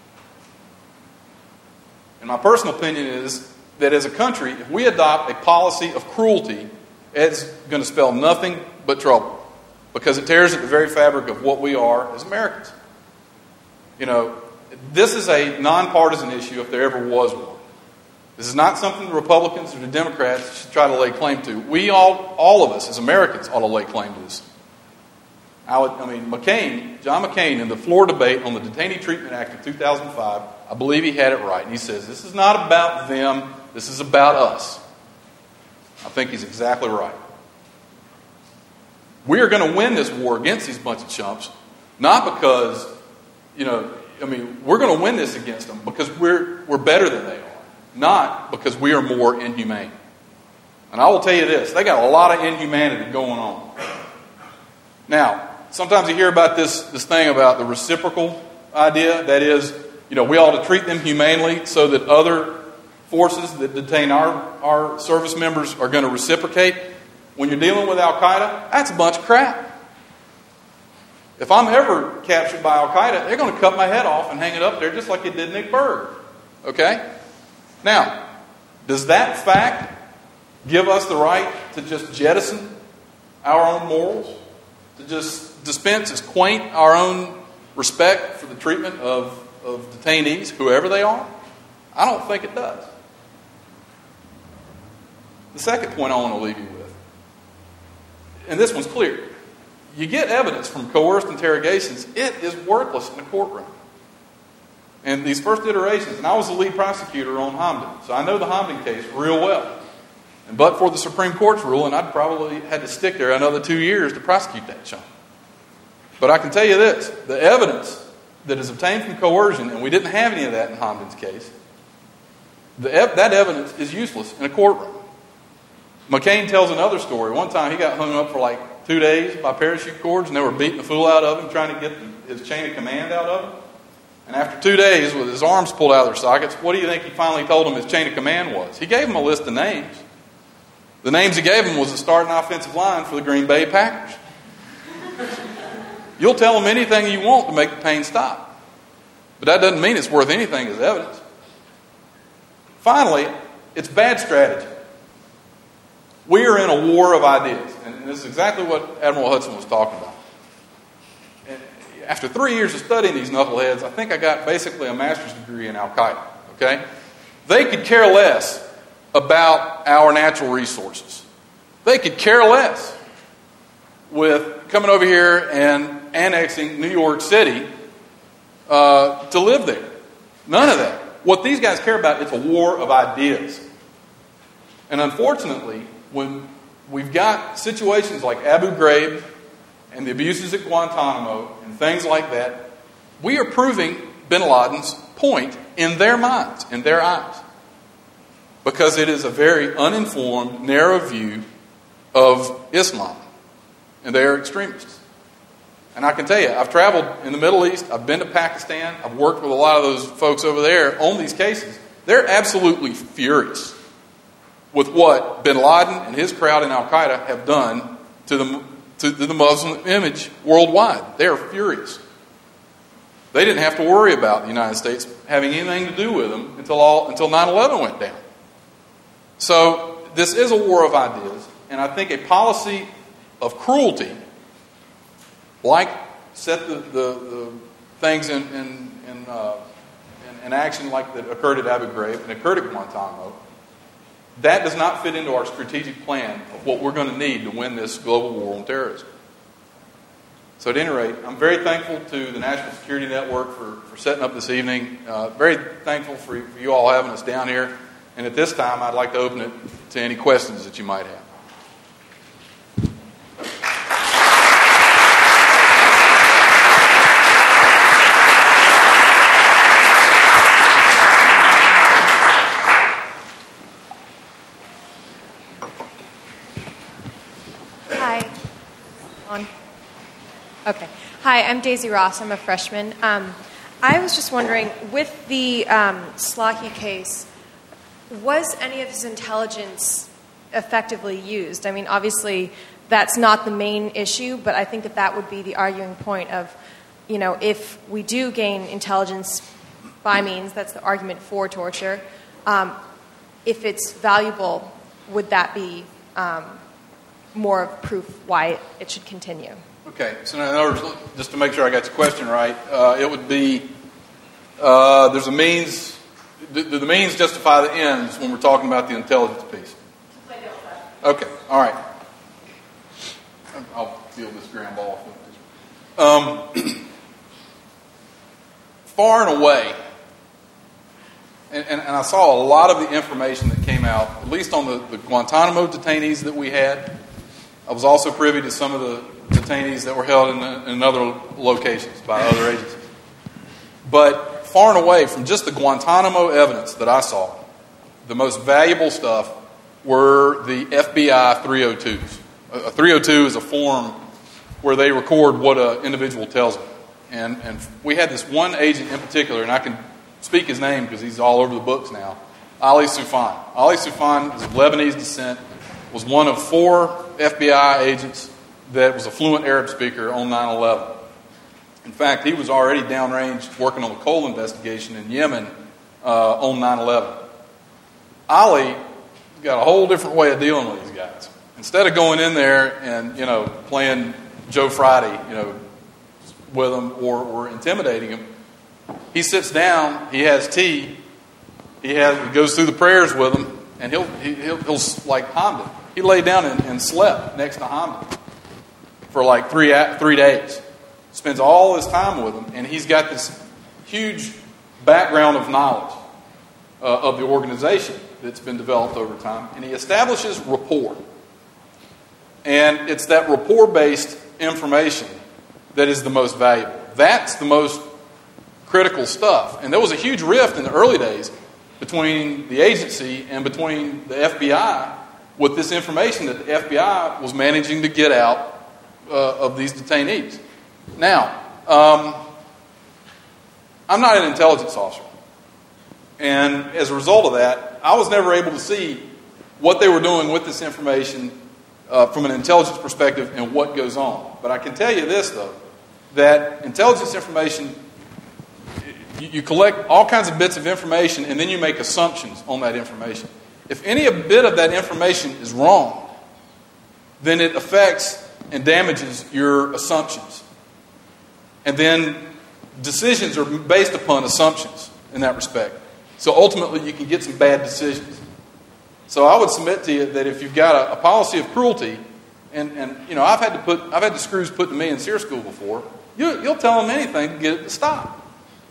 And my personal opinion is that as a country, if we adopt a policy of cruelty, it's going to spell nothing but trouble. Because it tears at the very fabric of what we are as Americans. You know, this is a nonpartisan issue if there ever was one. This is not something the Republicans or the Democrats should try to lay claim to. We all, all of us as Americans ought to lay claim to this. I, would, I mean, McCain, John McCain, in the floor debate on the Detainee Treatment Act of two thousand five, I believe he had it right. And he says, this is not about them, this is about us. I think he's exactly right. We are going to win this war against these bunch of chumps, not because, you know, I mean, we're going to win this against them because we're we're better than they are, not because we are more inhumane. And I will tell you this, they got a lot of inhumanity going on. Now, sometimes you hear about this, this thing about the reciprocal idea. That is, you know, we ought to treat them humanely so that other forces that detain our, our service members are going to reciprocate. When you're dealing with Al-Qaeda, that's a bunch of crap. If I'm ever captured by Al-Qaeda, they're going to cut my head off and hang it up there just like they did Nick Berg. Okay? Now, does that fact give us the right to just jettison our own morals? To just dispense as quaint our own respect for the treatment of, of detainees, whoever they are? I don't think it does. The second point I want to leave you with, and this one's clear. You get evidence from coerced interrogations, it is worthless in a courtroom. And these first iterations, and I was the lead prosecutor on Hamdan, so I know the Hamdan case real well. And but for the Supreme Court's ruling, I'd probably had to stick there another two years to prosecute that chunk. But I can tell you this, the evidence that is obtained from coercion, and we didn't have any of that in Hamdan's case, the ev- that evidence is useless in a courtroom. McCain tells another story. One time he got hung up for like two days by parachute cords, and they were beating the fool out of him, trying to get the, his chain of command out of him. And after two days, with his arms pulled out of their sockets, what do you think he finally told him his chain of command was? He gave him a list of names. The names he gave him was the starting offensive line for the Green Bay Packers. You'll tell them anything you want to make the pain stop. But that doesn't mean it's worth anything as evidence. Finally, it's bad strategy. We are in a war of ideas. And this is exactly what Admiral Hudson was talking about. And after three years of studying these knuckleheads, I think I got basically a master's degree in Al-Qaeda. Okay? They could care less about our natural resources. They could care less with coming over here and annexing New York City uh, to live there. None of that. What these guys care about is a war of ideas. And unfortunately, when we've got situations like Abu Ghraib and the abuses at Guantanamo and things like that, we are proving bin Laden's point in their minds, in their eyes. Because it is a very uninformed, narrow view of Islam. And they are extremists. And I can tell you, I've traveled in the Middle East, I've been to Pakistan, I've worked with a lot of those folks over there on these cases. They're absolutely furious with what bin Laden and his crowd in Al-Qaeda have done to the, to the Muslim image worldwide. They are furious. They didn't have to worry about the United States having anything to do with them until all, until nine eleven went down. So this is a war of ideas, and I think a policy of cruelty, like set the, the, the things in, in, in, uh, in, in action like that occurred at Abu Ghraib and occurred at Guantanamo, that does not fit into our strategic plan of what we're going to need to win this global war on terrorism. So at any rate, I'm very thankful to the National Security Network for, for setting up this evening. Uh, very thankful for, for you all having us down here. And at this time, I'd like to open it to any questions that you might have. Hi. On. Okay. Hi, I'm Daisy Ross. I'm a freshman. Um, I was just wondering, with the um, Slahi case, was any of his intelligence effectively used? I mean, obviously, that's not the main issue, but I think that that would be the arguing point of, you know, if we do gain intelligence by means, that's the argument for torture, um, if it's valuable, would that be um, more of proof why it, it should continue? Okay, so in other words, just to make sure I got your question right, uh, it would be, uh, there's a means, do, do the means justify the ends when we're talking about the intelligence piece? Okay, all right. I'll field this ground ball. Um, far and away, and, and, and I saw a lot of the information that came out, at least on the, the Guantanamo detainees that we had, I was also privy to some of the detainees that were held in, in other locations by other agencies. But far and away, from just the Guantanamo evidence that I saw, the most valuable stuff were the F B I three oh twos. A three oh two is a form where they record what an individual tells them. And, and we had this one agent in particular, and I can speak his name because he's all over the books now, Ali Soufan. Ali Soufan is of Lebanese descent, was one of four F B I agents that was a fluent Arab speaker on nine eleven. In fact, he was already downrange working on the coal investigation in Yemen uh, on nine eleven. Ali got a whole different way of dealing with these guys. Instead of going in there and, you know, playing Joe Friday, you know, with them or, or intimidating them, he sits down, he has tea, he has he goes through the prayers with them, and he'll he, he'll, he'll like Hamdan. He laid down and, and slept next to Hamdan for like three three days. Spends all his time with him, and he's got this huge background of knowledge uh, of the organization that's been developed over time, and he establishes rapport. And it's that rapport-based information that is the most valuable. That's the most critical stuff. And there was a huge rift in the early days between the agency and between the F B I with this information that the F B I was managing to get out uh, of these detainees. Now, um, I'm not an intelligence officer. And as a result of that, I was never able to see what they were doing with this information uh, from an intelligence perspective and what goes on. But I can tell you this, though, that intelligence information, you, you collect all kinds of bits of information and then you make assumptions on that information. If any bit of that information is wrong, then it affects and damages your assumptions. And then decisions are based upon assumptions in that respect. So ultimately you can get some bad decisions. So I would submit to you that if you've got a, a policy of cruelty, and, and you know, I've had to put I've had the screws put to me in SEER school before, you, you'll tell them anything to get it to stop.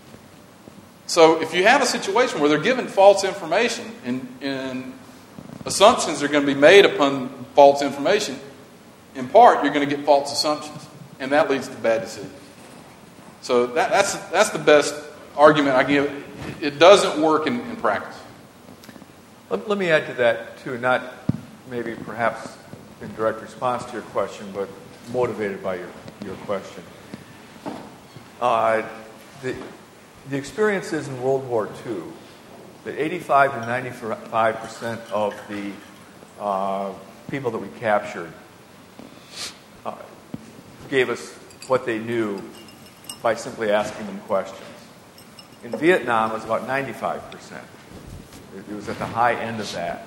So if you have a situation where they're given false information and, and assumptions are going to be made upon false information, in part you're going to get false assumptions, and that leads to bad decisions. So that, that's that's the best argument I can give. It doesn't work in, in practice. Let, let me add to that, too, not maybe perhaps in direct response to your question, but motivated by your, your question. Uh, the, the experiences in World War Two, that eighty-five to ninety-five percent of the uh, people that we captured uh, gave us what they knew by simply asking them questions. In Vietnam, it was about ninety-five percent. It was at the high end of that.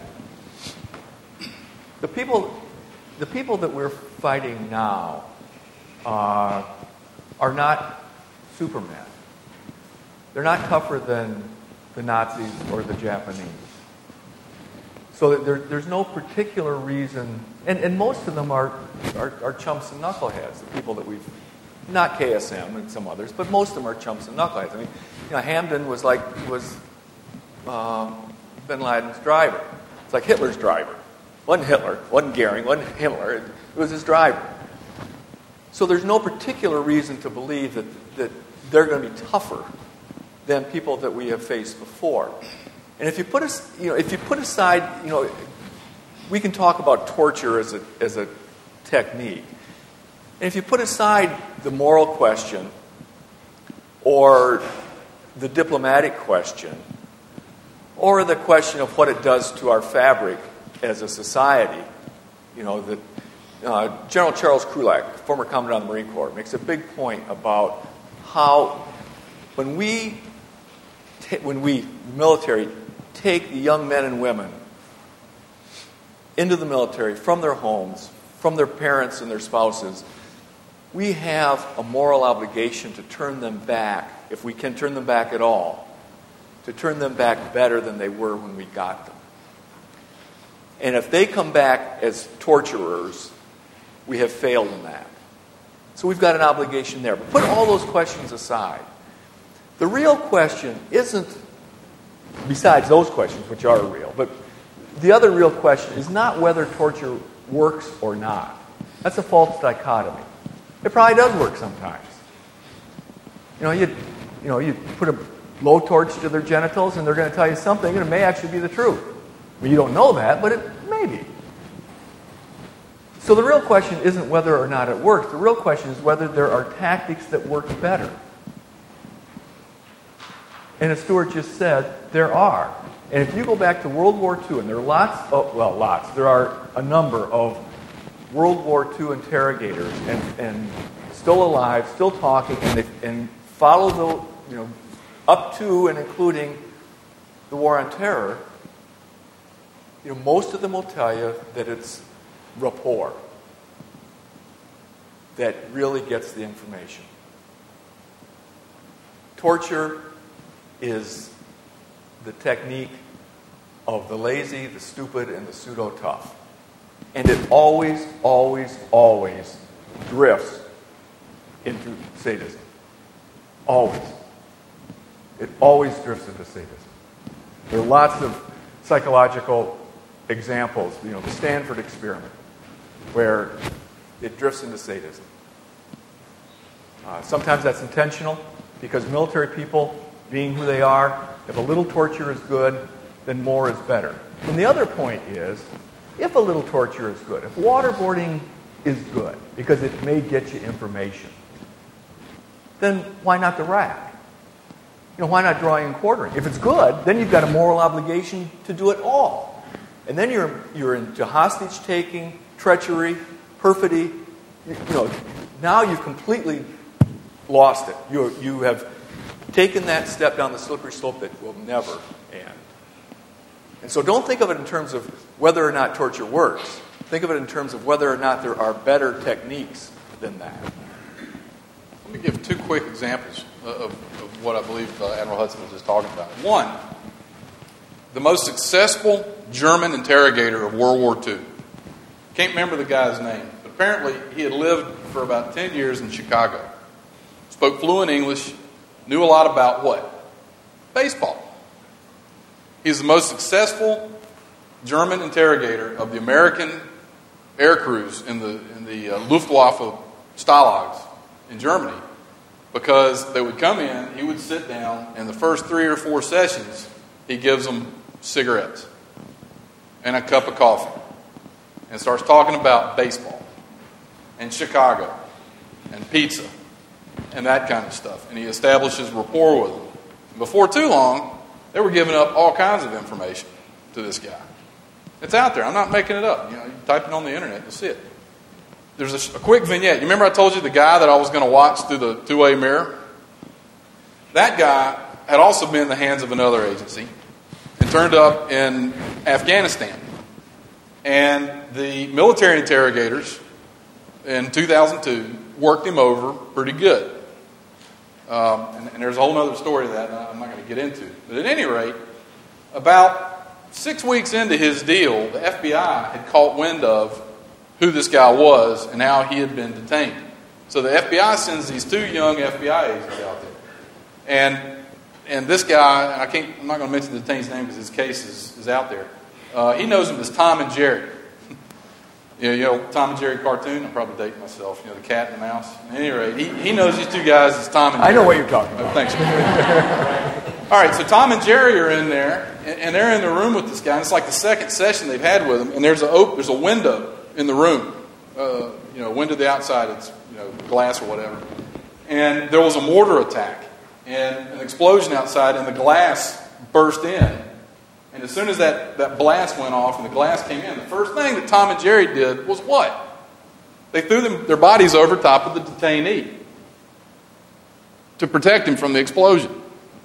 The people, the people that we're fighting now uh, are not Supermen. They're not tougher than the Nazis or the Japanese. So there, there's no particular reason, and, and most of them are, are, are chumps and knuckleheads, the people that we've, not K S M and some others, but most of them are chumps and knuckleheads. I mean, you know, Hamdan was like, was uh, bin Laden's driver. It's like Hitler's driver. Wasn't Hitler, wasn't Goering, wasn't Himmler, it was his driver. So there's no particular reason to believe that, that they're going to be tougher than people that we have faced before. And if you put us, you know, if you put aside, you know, we can talk about torture as a as a technique. And if you put aside the moral question or the diplomatic question or the question of what it does to our fabric as a society, you know, that uh, General Charles Krulak, former Commandant of the Marine Corps, makes a big point about how when we, ta- when we, the military, take the young men and women into the military from their homes, from their parents and their spouses, we have a moral obligation to turn them back, if we can turn them back at all, to turn them back better than they were when we got them. And if they come back as torturers, we have failed in that. So we've got an obligation there. But put all those questions aside. The real question isn't, besides those questions, which are real, but the other real question is not whether torture works or not. That's a false dichotomy. It probably does work sometimes. You know, you, you know, you put a blow torch to their genitals and they're going to tell you something and it may actually be the truth. Well, you don't know that, but it may be. So the real question isn't whether or not it works. The real question is whether there are tactics that work better. And as Stuart just said, there are. And if you go back to World War Two, and there are lots, of, well, lots, there are a number of World War Two interrogators and, and still alive, still talking, and, they, and follow the, you know, up to and including the War on Terror. You know, most of them will tell you that it's rapport that really gets the information. Torture is the technique of the lazy, the stupid, and the pseudo-tough. And it always, always, always drifts into sadism. Always. It always drifts into sadism. There are lots of psychological examples, you know, the Stanford experiment, where it drifts into sadism. Uh, sometimes that's intentional, because military people, being who they are, if a little torture is good, then more is better. And the other point is, if a little torture is good, if waterboarding is good, because it may get you information, then why not the rack? You know, why not drawing and quartering? If it's good, then you've got a moral obligation to do it all. And then you're you're into hostage-taking, treachery, perfidy. You, you know, now you've completely lost it. You you have taken that step down the slippery slope that will never end. And so don't think of it in terms of whether or not torture works. Think of it in terms of whether or not there are better techniques than that. Let me give two quick examples of, of what I believe uh, Admiral Hudson was just talking about. One, the most successful German interrogator of World War Two. Can't remember the guy's name, but apparently he had lived for about ten years in Chicago. Spoke fluent English, knew a lot about what? Baseball. He's the most successful German interrogator of the American air crews in the in the uh, Luftwaffe Stalags in Germany, because they would come in, he would sit down, and the first three or four sessions, he gives them cigarettes and a cup of coffee and starts talking about baseball and Chicago and pizza and that kind of stuff. And he establishes rapport with them. And before too long, they were giving up all kinds of information to this guy. It's out there. I'm not making it up. You know, you type it on the internet, you'll see it. There's a, a quick vignette. You remember I told you the guy that I was going to watch through the two-way mirror? That guy had also been in the hands of another agency and turned up in Afghanistan. And the military interrogators in two thousand two worked him over pretty good. Um, and, and there's a whole other story to that I'm not going to get into. But at any rate, about six weeks into his deal, the F B I had caught wind of who this guy was and how he had been detained. So the F B I sends these two young F B I agents out there. And and this guy, I can't, I'm not going to mention the detainee's name because his case is, is out there. Uh, he knows him as Tom and Jerry. you, know, you know, Tom and Jerry cartoon? I'm probably dating myself. You know, the cat and the mouse. At any rate, he, he knows these two guys as Tom and Jerry. I know what you're talking about. Oh, thanks. All right, so Tom and Jerry are in there, and, and they're in the room with this guy. And it's like the second session they've had with him, and there's a op- there's a window in the room. Uh, you know, window to the outside, it's, you know, glass or whatever. And there was a mortar attack and an explosion outside, and the glass burst in. And as soon as that, that blast went off and the glass came in, the first thing that Tom and Jerry did was what? They threw them, their bodies over top of the detainee to protect him from the explosion.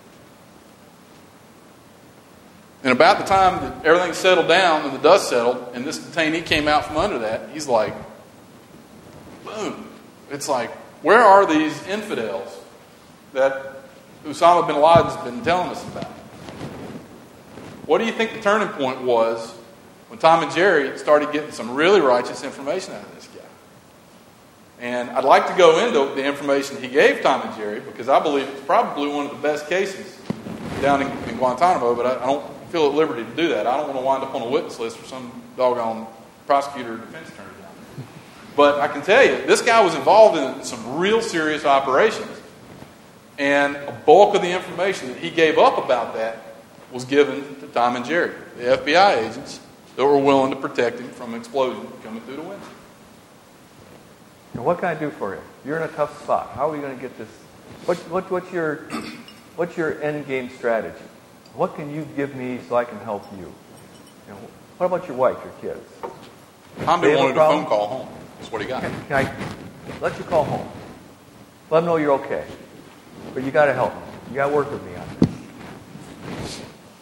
And about the time that everything settled down and the dust settled and this detainee came out from under that, he's like, boom. It's like, where are these infidels that Osama bin Laden's been telling us about? What do you think the turning point was when Tom and Jerry started getting some really righteous information out of this guy? And I'd like to go into the information he gave Tom and Jerry, because I believe it's probably one of the best cases down in, in Guantanamo, but I, I don't feel at liberty to do that. I don't want to wind up on a witness list for some doggone prosecutor or defense attorney down there. But I can tell you, this guy was involved in some real serious operations. And a bulk of the information that he gave up about that was given to Tom and Jerry, the F B I agents that were willing to protect him from an explosion coming through the window. Now, what can I do for you? You're in a tough spot. How are we going to get this? What, what, what's your what's your end game strategy? What can you give me so I can help you? You know, what about your wife, your kids? Tom They have a wanted a problem? phone call home. That's what he got. Can, can I let you call home? Let them know you're okay. But you got to help me. You got to work with me on this.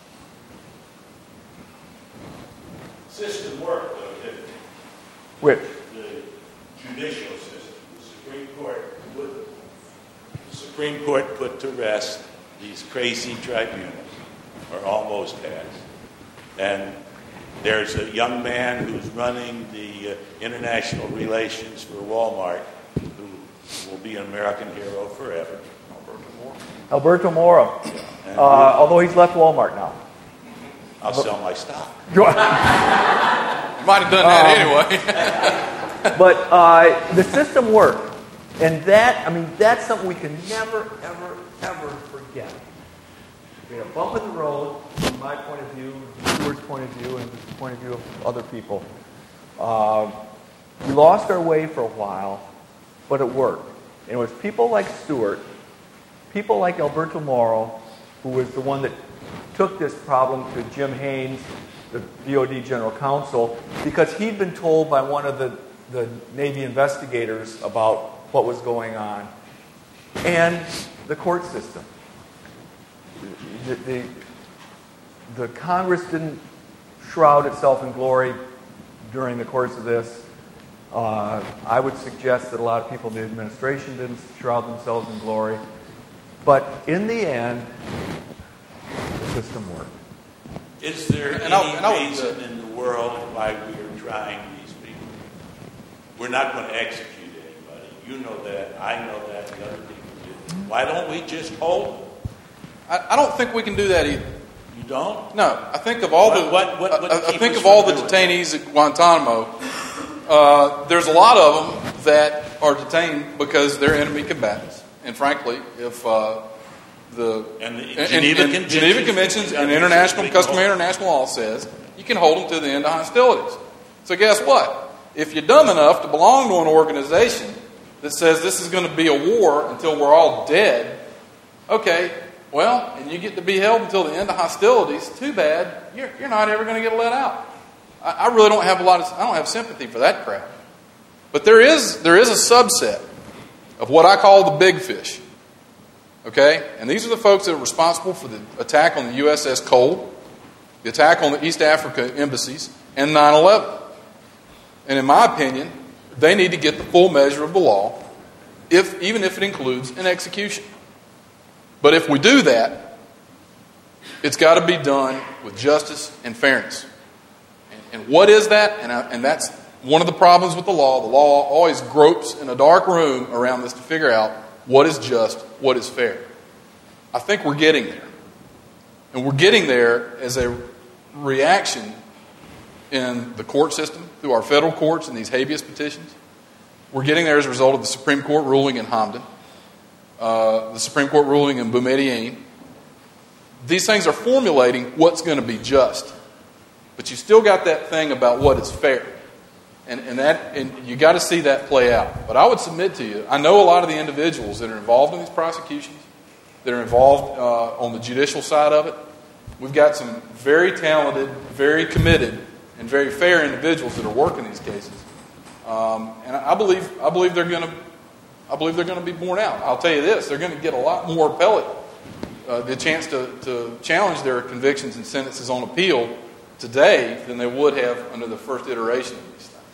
System worked, though, didn't it? Which? The judicial system. The Supreme Court put, the Supreme Court put to rest these crazy tribunals, or almost has. And there's a young man who's running the uh, international relations for Walmart who will be an American hero forever. Alberto Moro. And Uh, although he's left Walmart now. I'll sell my stock. You might have done that anyway. But uh, the system worked. And that, I mean, that's something we can never, ever, ever forget. We had a bump in the road, from my point of view, Stewart's point of view, and the point of view of other people. Uh, we lost our way for a while, but it worked. And it was people like Stewart, people like Alberto Moro, who was the one that took this problem to Jim Haynes, the D O D General Counsel, because he'd been told by one of the, the Navy investigators about what was going on, and the court system. The, the, the Congress didn't shroud itself in glory during the course of this. Uh, I would suggest that a lot of people in the administration didn't shroud themselves in glory. But in the end, the system worked. Is there And any I'll- and I'll- reason in the world why we are trying these people? We're not going to execute anybody. You know that. I know that. The other people do. Why don't we just hold them? I, I don't think we can do that either. You don't? No, I think of all the What- what- what I, I keep think us of all the from doing detainees at Guantanamo. Uh, there's a lot of them that are detained because they're enemy combatants, and frankly, if uh, the And the and- Geneva and Conventions- Geneva Conventions and international customary international law says you can hold them to the end of hostilities. So guess what? If you're dumb enough to belong to an organization that says this is going to be a war until we're all dead, okay, well, and you get to be held until the end of hostilities, too bad, you're, you're not ever going to get let out. I, I really don't have a lot of, I don't have sympathy for that crowd. But there is, there is a subset of what I call the big fish. Okay? And these are the folks that are responsible for the attack on the U S S Cole, the attack on the East Africa embassies, and nine eleven. And in my opinion, they need to get the full measure of the law, if, even if it includes an execution. But if we do that, it's got to be done with justice and fairness. And, and what is that? And, I, and that's one of the problems with the law. The law always gropes in a dark room around this to figure out what is just, what is fair. I think we're getting there. And we're getting there as a reaction in the court system, through our federal courts and these habeas petitions. We're getting there as a result of the Supreme Court ruling in Hamdan, uh, the Supreme Court ruling in Boumediene. These things are formulating what's going to be just. But you still got that thing about what is fair. And, and that and you got to see that play out. But I would submit to you, I know a lot of the individuals that are involved in these prosecutions, that are involved uh, on the judicial side of it. We've got some very talented, very committed, and very fair individuals that are working these cases. Um, and I believe I believe they're going to I believe they're going to be borne out. I'll tell you this: they're going to get a lot more appellate, uh, the chance to, to challenge their convictions and sentences on appeal today than they would have under the first iteration of these things.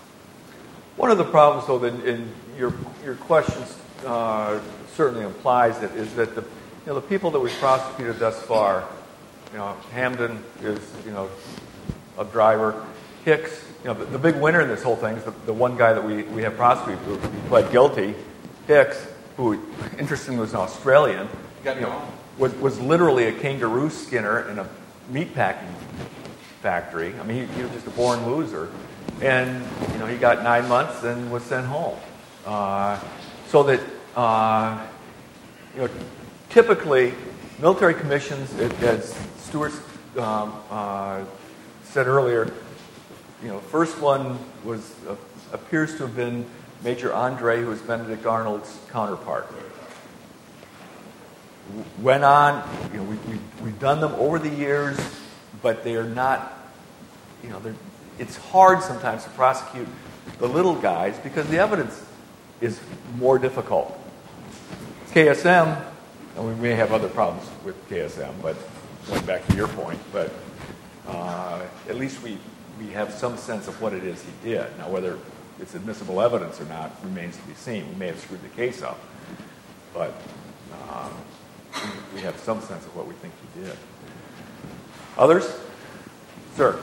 One of the problems, though, that in your your questions uh, certainly implies that is that the you know the people that we've prosecuted thus far, you know, Hamdan is you know a driver, Hicks, you know, the, the big winner in this whole thing is the, the one guy that we, we have prosecuted who pled guilty, Hicks, who interestingly was an Australian, Got you know, gone. was was literally a kangaroo skinner in a meatpacking factory. I mean, he, he was just a born loser. And, you know, he got nine months and was sent home. Uh, so that, uh, you know, typically, military commissions, as Stuart um, uh, said earlier, you know, first one was uh, appears to have been Major Andre, who was Benedict Arnold's counterpart. Went on, you know, we, we, we've done them over the years, but they are not, you know, they're, it's hard sometimes to prosecute the little guys because the evidence is more difficult. K S M, and we may have other problems with K S M, but going back to your point, but uh, at least we, we have some sense of what it is he did. Now, whether it's admissible evidence or not remains to be seen. We may have screwed the case up, but um, we have some sense of what we think he did. Others? Sir.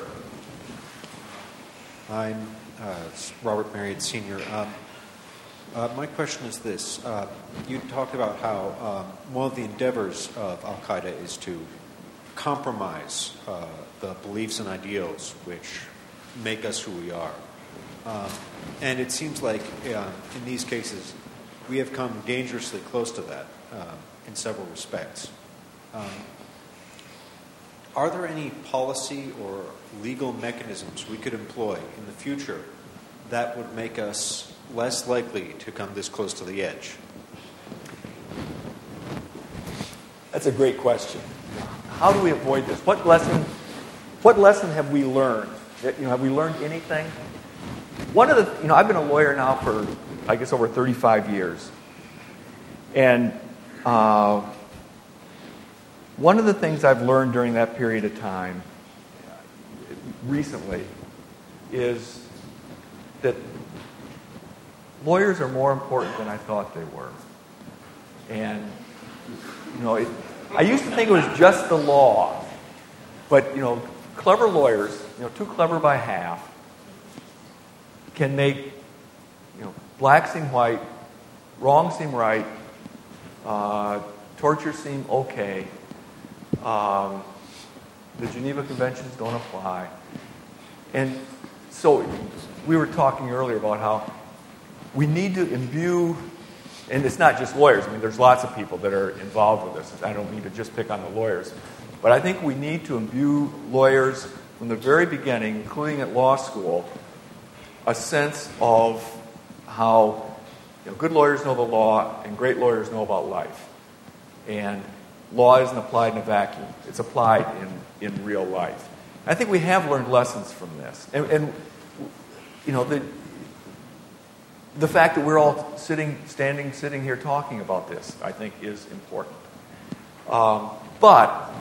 I'm uh, Robert Marriott, Senior. Um, uh, my question is this. Uh, you talked about how um, one of the endeavors of Al-Qaeda is to compromise uh, the beliefs and ideals which make us who we are. Um, and it seems like uh, in these cases, we have come dangerously close to that uh, in several respects. Um, Are there any policy or legal mechanisms we could employ in the future that would make us less likely to come this close to the edge? That's a great question. How do we avoid this? What lesson, what lesson have we learned? You know, have we learned anything? One of the, you know, I've been a lawyer now for, I guess, over thirty-five years. And uh, one of the things I've learned during that period of time, recently, is that lawyers are more important than I thought they were. And, you know, it, I used to think it was just the law. But, you know, clever lawyers, you know, too clever by half, can make, you know, black seem white, wrong seem right, uh, torture seem okay. Um, the Geneva Conventions don't apply. And so we were talking earlier about how we need to imbue, and it's not just lawyers. I mean, there's lots of people that are involved with this. I don't mean to just pick on the lawyers. But I think we need to imbue lawyers from the very beginning, including at law school, a sense of how, you know, good lawyers know the law and great lawyers know about life. And law isn't applied in a vacuum. It's applied in, in real life. I think we have learned lessons from this. And, and you know, the the fact that we're all sitting, standing, sitting here talking about this, I think, is important. Um, but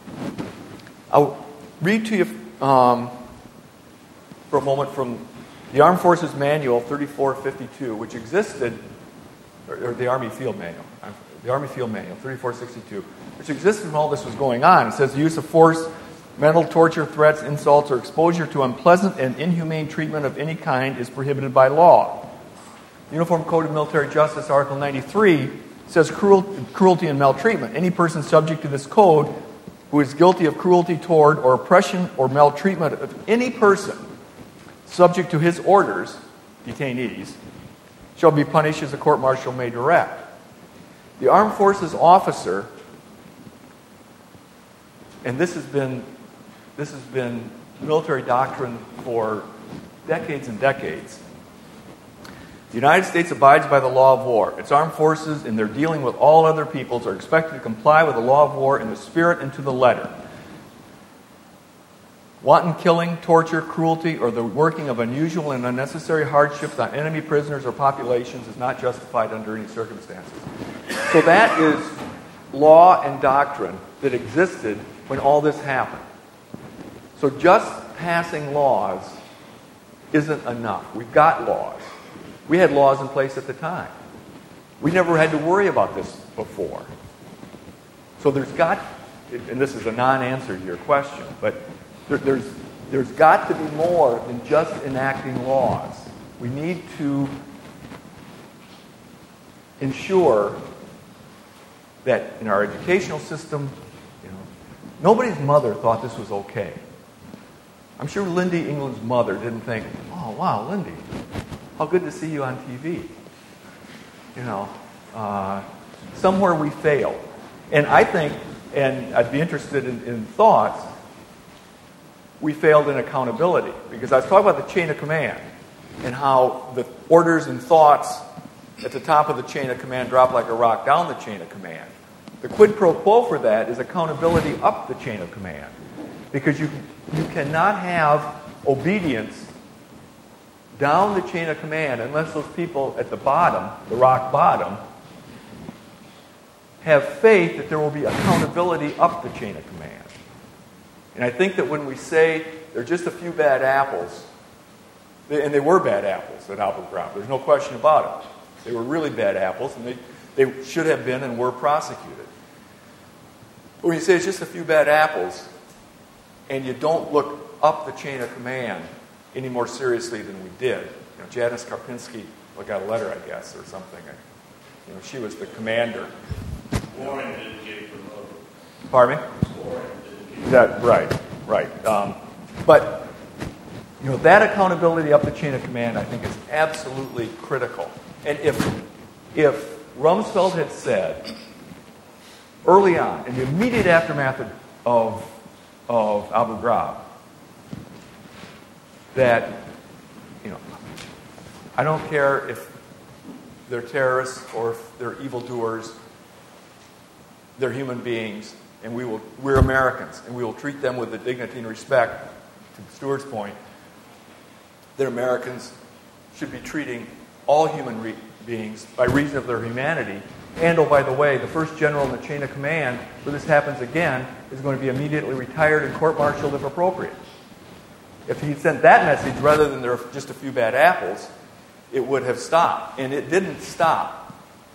I'll read to you um, for a moment from the Armed Forces Manual thirty-four fifty-two, which existed, or, or the Army Field Manual, the Army Field Manual thirty-four sixty-two, which existed when all this was going on. It says the use of force, mental torture, threats, insults, or exposure to unpleasant and inhumane treatment of any kind is prohibited by law. Uniform Code of Military Justice, Article ninety-three, says cruel, cruelty and maltreatment. Any person subject to this code who is guilty of cruelty toward or oppression or maltreatment of any person subject to his orders, detainees, shall be punished as a court-martial may direct. The Armed Forces officer, and this has been this has been military doctrine for decades and decades. The United States abides by the law of war. Its armed forces, in their dealing with all other peoples, are expected to comply with the law of war in the spirit and to the letter. Wanton killing, torture, cruelty, or the working of unusual and unnecessary hardships on enemy prisoners or populations is not justified under any circumstances. So that is law and doctrine that existed when all this happened. So just passing laws isn't enough. We've got laws. We had laws in place at the time. We never had to worry about this before. So there's got, and this is a non-answer to your question, but there, there's there's got to be more than just enacting laws. We need to ensure that in our educational system, you know, nobody's mother thought this was okay. I'm sure Lindy England's mother didn't think, oh, wow, Lindy, how good to see you on T V. You know, uh, somewhere we failed. And I think, and I'd be interested in, in thoughts, we failed in accountability. Because I was talking about the chain of command and how the orders and thoughts at the top of the chain of command drop like a rock down the chain of command. The quid pro quo for that is accountability up the chain of command. Because you, you cannot have obedience down the chain of command unless those people at the bottom, the rock bottom, have faith that there will be accountability up the chain of command. And I think that when we say there are just a few bad apples, and they were bad apples at Abu Ghraib, there's no question about it. They were really bad apples, and they, they should have been and were prosecuted. But when you say it's just a few bad apples, and you don't look up the chain of command any more seriously than we did. You know, Janice Karpinski well, got a letter, I guess, or something. You know, she was the commander. Warren didn't get promoted. Pardon me? Warren didn't get That, right, right. Um, but, you know, that accountability up the chain of command, I think, is absolutely critical. And if, if Rumsfeld had said early on, in the immediate aftermath of, of Abu Ghraib, that, you know, I don't care if they're terrorists or if they're evildoers, they're human beings, and we will, we're Americans, and we will treat them with the dignity and respect, to Stuart's point, that Americans should be treating all human re- beings by reason of their humanity. And, oh, by the way, the first general in the chain of command, where this happens again, is going to be immediately retired and court-martialed if appropriate. If he sent that message rather than there are just a few bad apples, it would have stopped. And it didn't stop.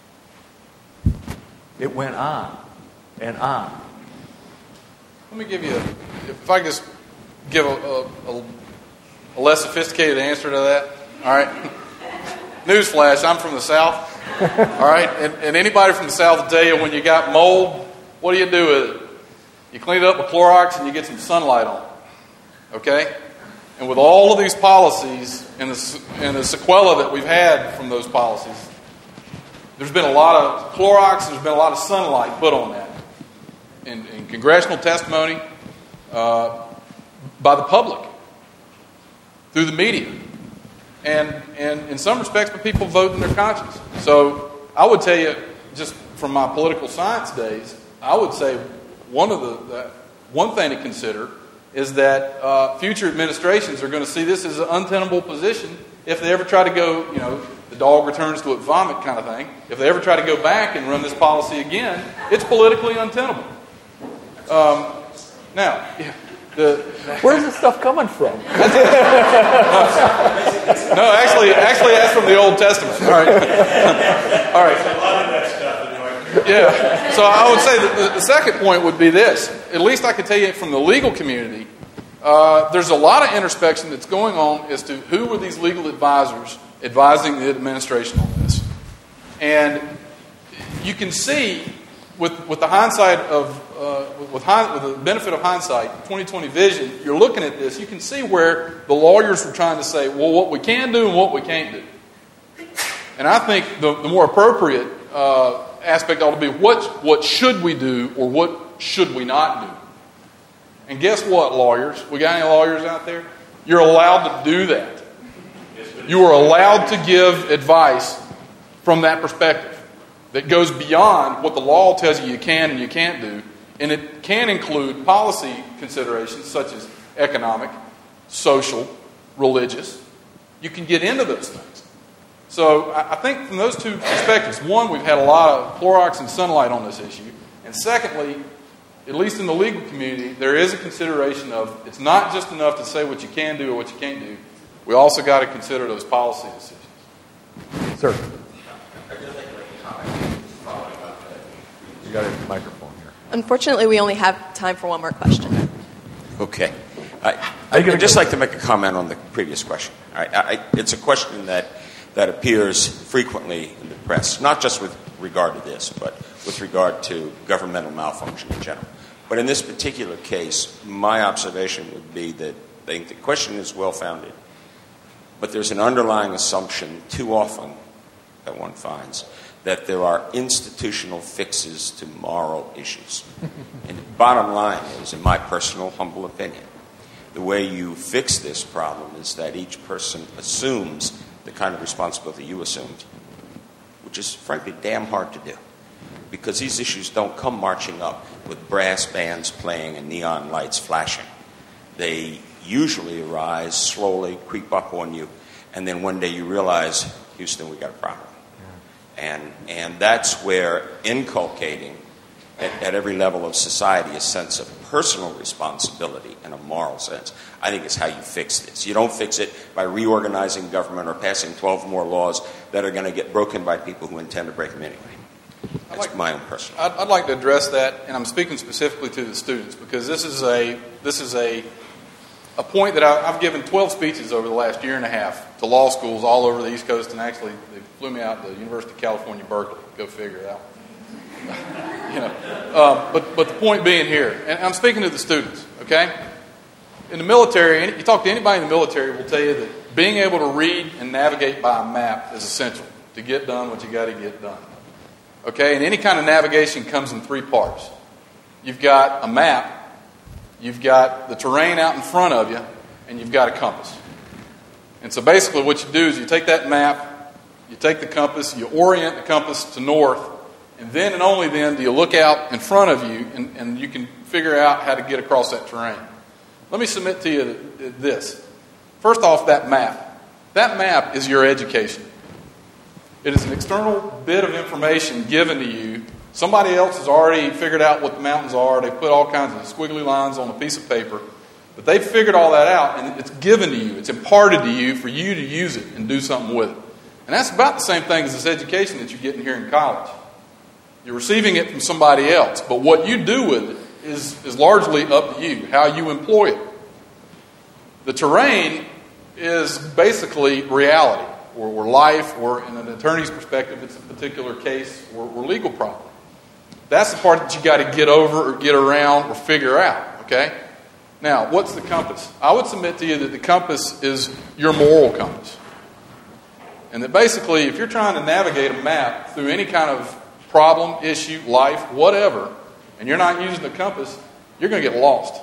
It went on and on. Let me give you, a, if I could just give a, a, a less sophisticated answer to that. All right. Newsflash, I'm from the South. All right. And, and anybody from the South will tell you when you got mold, what do you do with it? You clean it up with Clorox and you get some sunlight on it. Okay? And with all of these policies and the, and the sequela that we've had from those policies, there's been a lot of Clorox, there's been a lot of sunlight put on that. In, in congressional testimony, uh, by the public, through the media, and, and in some respects, by people voting their conscience. So I would tell you, just from my political science days, I would say one of the, the one thing to consider is that uh, future administrations are going to see this as an untenable position if they ever try to go, you know, the dog returns to its vomit kind of thing. If they ever try to go back and run this policy again, it's politically untenable. Um, now, yeah, the, where's this stuff coming from? no, actually, actually, that's from the Old Testament. All right, all right. a lot of that stuff in North Carolina. Yeah. So I would say that the, the second point would be this. At least I can tell you from the legal community, uh, there's a lot of introspection that's going on as to who were these legal advisors advising the administration on this, and you can see with with the hindsight of uh, with, hind, with the benefit of hindsight, twenty twenty vision, you're looking at this, you can see where the lawyers were trying to say, well, what we can do and what we can't do. And I think the, the more appropriate uh, aspect ought to be what what should we do or what should we not do. And guess what, lawyers? We got any lawyers out there? You're allowed to do that. You are allowed to give advice from that perspective that goes beyond what the law tells you you can and you can't do. And it can include policy considerations such as economic, social, religious. You can get into those things. So I think from those two perspectives, one, we've had a lot of Clorox and sunlight on this issue. And secondly, at least in the legal community, there is a consideration of it's not just enough to say what you can do or what you can't do. We also got to consider those policy decisions. Sir. I just like to make a comment following up that. You got a microphone here. Unfortunately, we only have time for one more question. Okay. I, I'd just like to make a comment on the previous question. I, I, it's a question that, that appears frequently in the press, not just with regard to this, but with regard to governmental malfunction in general. But in this particular case, my observation would be that They think the question is well-founded. But there's an underlying assumption too often that one finds that there are institutional fixes to moral issues. And the bottom line is, in my personal humble opinion, the way you fix this problem is that each person assumes the kind of responsibility you assumed, which is frankly damn hard to do. Because these issues don't come marching up with brass bands playing and neon lights flashing. They usually arise slowly, creep up on you, and then one day you realize, Houston, we got a problem. And and that's where inculcating at, at every level of society a sense of personal responsibility and a moral sense, I think is how you fix this. You don't fix it by reorganizing government or passing twelve more laws that are going to get broken by people who intend to break them anyway. That's like, my own personal. I'd, I'd like to address that, and I'm speaking specifically to the students because this is a this is a a point that I, I've given twelve speeches over the last year and a half to law schools all over the East Coast, and actually they flew me out to the University of California, Berkeley. Go figure it out. you know, um, but but the point being here, and I'm speaking to the students. Okay, in the military, you talk to anybody in the military, will tell you that being able to read and navigate by a map is essential to get done what you got to get done. Okay, and any kind of navigation comes in three parts. You've got a map. You've got the terrain out in front of you, and you've got a compass. And so basically what you do is you take that map, you take the compass, you orient the compass to north, and then and only then do you look out in front of you, and, and you can figure out how to get across that terrain. Let me submit to you this. First off, that map. That map is your education. It is an external bit of information given to you. Somebody else has already figured out what the mountains are. They put all kinds of squiggly lines on a piece of paper. But they've figured all that out, and it's given to you. It's imparted to you for you to use it and do something with it. And that's about the same thing as this education that you're getting here in college. You're receiving it from somebody else. But what you do with it is, is largely up to you, how you employ it. The terrain is basically reality, or, or life, or in an attorney's perspective, it's a particular case or, or legal problem. That's the part that you got to get over or get around or figure out, okay? Now, what's the compass? I would submit to you that the compass is your moral compass. And that basically, if you're trying to navigate a map through any kind of problem, issue, life, whatever, and you're not using the compass, you're going to get lost.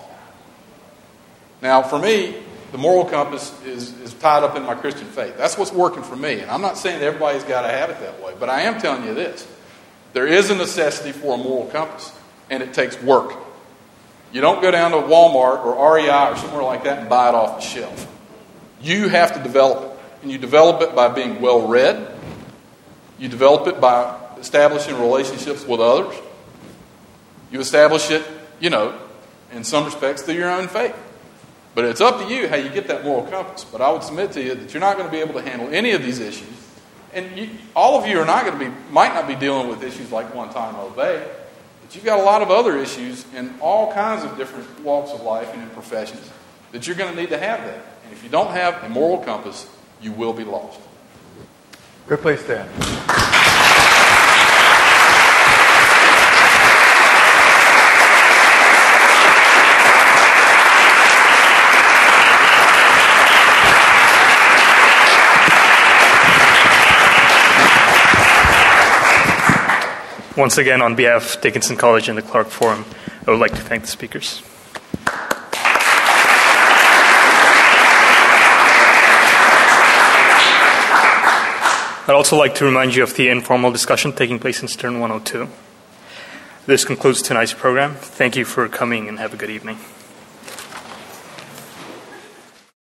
Now, for me, the moral compass is, is tied up in my Christian faith. That's what's working for me. And I'm not saying that everybody's got to have it that way, but I am telling you this. There is a necessity for a moral compass, and it takes work. You don't go down to Walmart or R E I or somewhere like that and buy it off the shelf. You have to develop it, and you develop it by being well-read. You develop it by establishing relationships with others. You establish it, you know, in some respects through your own faith. But it's up to you how you get that moral compass. But I would submit to you that you're not going to be able to handle any of these issues. And you, all of you are not going to be, might not be dealing with issues like Guantanamo Bay, but you've got a lot of other issues in all kinds of different walks of life and in professions that you're going to need to have that. And if you don't have a moral compass, you will be lost. Good place, Dan. Once again, on behalf of Dickinson College and the Clark Forum, I would like to thank the speakers. I'd also like to remind you of the informal discussion taking place in Stern one oh two. This concludes tonight's program. Thank you for coming and have a good evening.